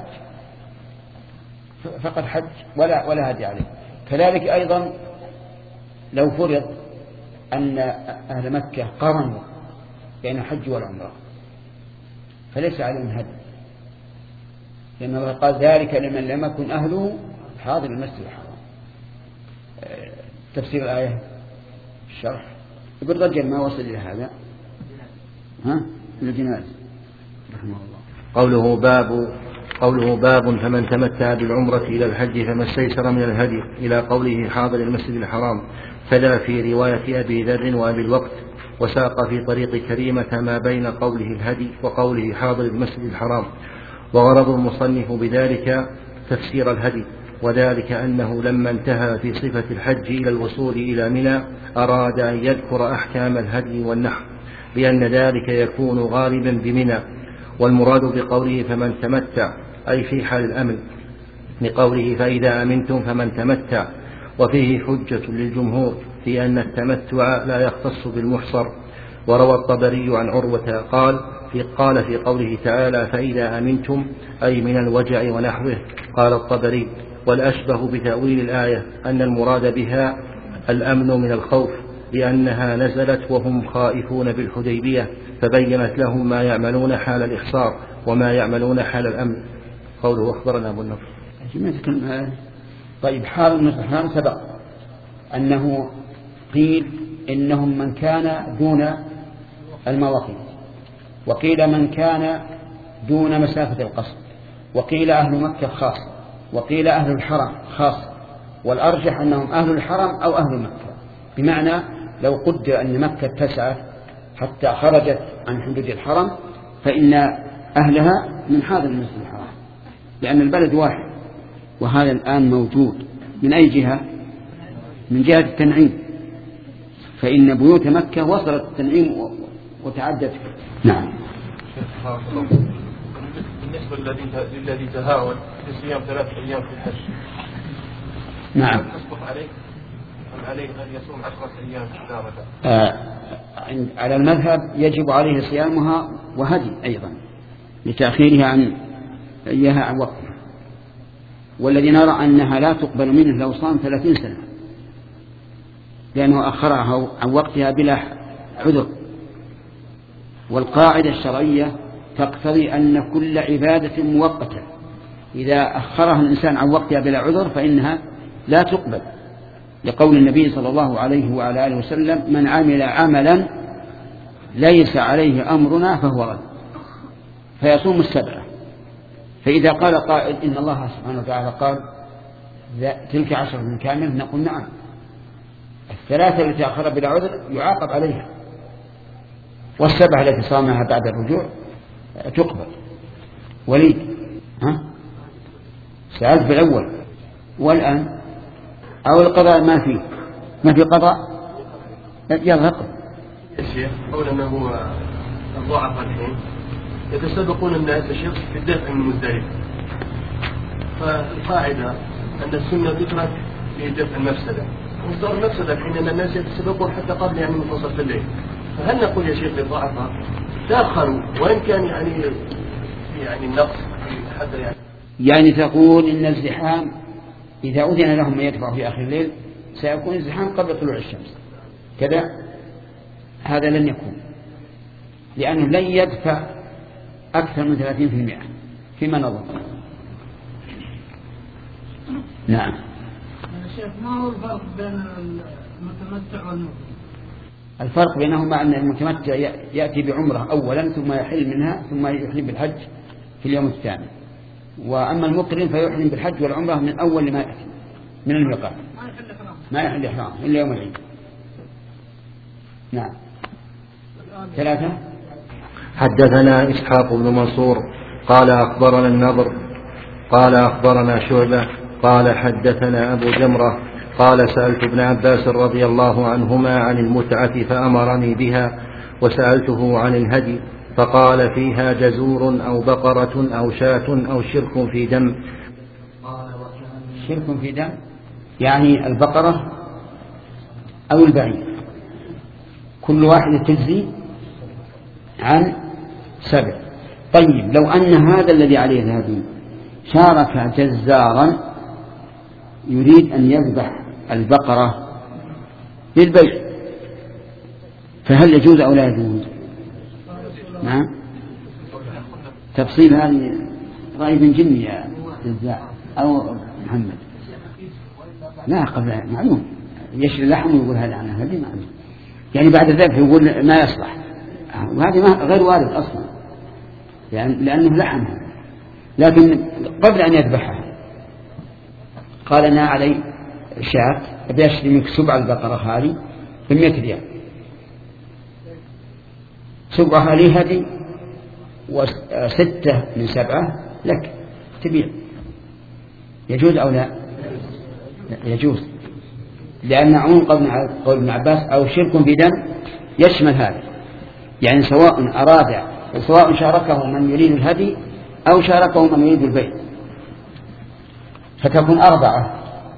فقد حج ولا هدي عليه. كذلك أيضا لو فرض أن أهل مكة قرنوا بين الحج والعمرة فليس عليهم هدي، لأن الله قال ذلك لمن لم يكن أهله حاضر المسجد الحرام. تفسير الآية الشرح يقول رجل ما وصل إلى هذا الجناز رحمه الله. قوله باب فمن تمتع بالعمرة إلى الحج فما استيسر من الهدي إلى قوله حاضر المسجد الحرام، فلا في رواية أبي ذر وأبي الوقت، وساق في طريق كريمة ما بين قوله الهدي وقوله حاضر المسجد الحرام. وغرض المصنف بذلك تفسير الهدي، وذلك أنه لما انتهى في صفة الحج إلى الوصول إلى منى أراد أن يذكر أحكام الهدي والنحر، لأن ذلك يكون غالبا بمنى. والمراد بقوله فمن تمتع أي في حال الأمن، لقوله فإذا أمنتم فمن تمتع، وفيه حجة للجمهور في أن التمتع لا يختص بالمحصر. وروى الطبري عن عروة قال في قوله تعالى فإذا أمنتم أي من الوجع ونحوه. قال الطبري والأشبه بتأويل الآية أن المراد بها الأمن من الخوف، لأنها نزلت وهم خائفون بالحديبية فبينت لهم ما يعملون حال الإحصار وما يعملون حال الأمن. قوله أخبرنا أبو النضر. طيب حال المسجد الحرام سبق أنه قيل إنهم من كان دون المواقيت، وقيل من كان دون مسافة القصر، وقيل أهل مكة خاص، وقيل أهل الحرم خاص، والأرجح أنهم أهل الحرم أو أهل مكة، بمعنى لو قدر أن مكة اتسعت حتى خرجت عن حدود الحرم فإن أهلها من حاضر المسجد الحرام، لأن البلد واحد. وهذا الآن موجود من أي جهة؟ من جهة التنعيم، فإن بيوت مكة وصلت التنعيم وتعدت. نعم. بالنسبة للذي تهاون في صيام 3 أيام في الحج، نعم، تصبح عليه أن يصوم 10 أيام تارة؟ على المذهب يجب عليه صيامها وهدي أيضا لتأخيرها عن وقتها، والذي نرى أنها لا تقبل منه لو صام 30 سنة لأنه أخرها عن وقتها بلا عذر. والقاعدة الشرعية تقتضي أن كل عبادة مؤقتة إذا أخرها الإنسان عن وقتها بلا عذر فإنها لا تقبل، لقول النبي صلى الله عليه وعلى آله وسلم من عمل عملا ليس عليه أمرنا فهو رد، فيصوم 7. فإذا قال قائل إن الله سبحانه وتعالى قال تلك 10 كاملة، نقول نعم، 3 التي أخرها بلا عذر يعاقب عليها، وال7 التي صامها بعد الرجوع تقبل. وليد سألت بالأول والآن أو القضاء ما في قضاء يضغط الشيخ قول أنه الضعف الحين يتسابقون الناس الشيخ في الدفع من مزدلفة، فالقاعدة أن السنة تترك في دفع المفسدة، مصدر نفسه إن الناس يتسبقون حتى قبل يعني منتصف الليل، فهل نقول يا شيخ للضعفاء تأخروا وإن كان يعني النقص حتى يعني تقول إن الزحام إذا أذن لهم من يدفع في آخر الليل سيكون الزحام قبل طلوع الشمس كذا؟ هذا لن يكون، لأنه لن يدفع أكثر من 30% فيما نظر. نعم. شيخ ما هو الفرق بين المتمتع والمقيم؟ الفرق بينهما أن المتمتع يأتي بعمرة أولا ثم يحل منها ثم يحرم بالحج في اليوم الثاني، وأما المقرن فيحرم بالحج والعمرة من أول ما يأتي من الميقات، ما يحل إحرام إلا يوم العيد. نعم. 3. حدثنا إسحاق بن منصور قال أخبرنا النضر قال أخبرنا شعبة قال حدثنا أبو جمرة قال سألت ابن عباس رضي الله عنهما عن المتعة فأمرني بها، وسألته عن الهدي فقال فيها جزور أو بقرة أو شاة أو شرك في دم. شرك في دم يعني البقرة أو البعير، كل واحد تجزي عن 7. طيب لو أن هذا الذي عليه الهدي شارك جزارا يريد أن يذبح البقرة للبيع، فهل يجوز أو لا يجوز؟ نعم. تفصيل هذه رأي بن جني يا جزار أو محمد. لا قبل معلوم يشري لحم ويقول هذا عن هذه معلوم، يعني بعد ذلك يقول ما يصلح، وهذه غير وارد أصلا يعني لأنه لحم، لكن قبل أن يذبحها قال أنا علي شاة أبي أشتري منك 7 البقرة هذه ب100 ريال، 7 لي هذه و6 من 7 لك تبيع، يجوز أو لا؟ يجوز، لأن عموم قول ابن عباس أو شرك في دم يشمل هذا، يعني سواء شاركه من يريد الهدي أو شاركه من يريد البيع، فتكون 4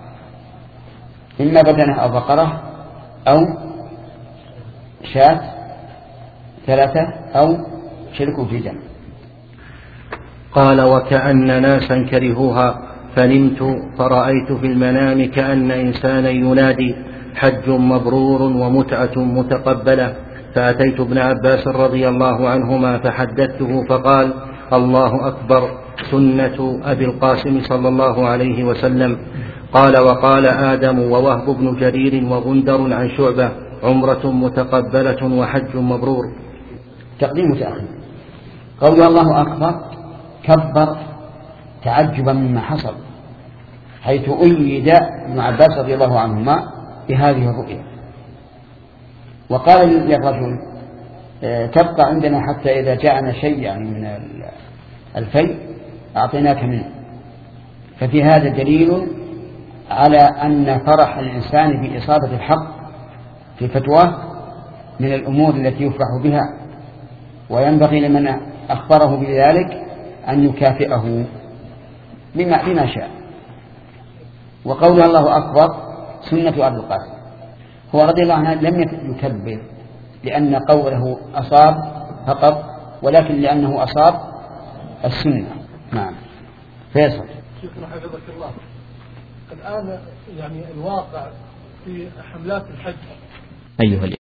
إما بدنة أو بقرة أو شاة، 3 أو شرك في دم. قال وكأن ناسا كرهوها فنمت فرأيت في المنام كأن إنسانا ينادي حج مبرور ومتعة متقبلة، فأتيت ابن عباس رضي الله عنهما فحدثته فقال الله أكبر سنة أبي القاسم صلى الله عليه وسلم. قال وقال آدم ووهب بن جرير وغندر عن شعبة عمرة متقبلة وحج مبرور. تقديم وتأخير. قول الله أكبر كبر تعجبا مما حصل، حيث أيد ابن عباس رضي الله عنهما بهذه الرؤيا، وقال للرجل تبقى عندنا حتى إذا جاءنا شيء يعني من الفيء أعطيناك منه. ففي هذا دليل على أن فرح الإنسان بإصابة الحق في فتواه من الأمور التي يفرح بها، وينبغي لمن أخبره بذلك أن يكافئه بما شاء. وقول الله أكبر سنة أبي القاسم، هو رضي الله عنه لم يكبر لأن قوله أصاب فقط، ولكن لأنه أصاب السنة. نعم. فيصل. شيخنا حفظك الله، الآن يعني الواقع في حملات الحج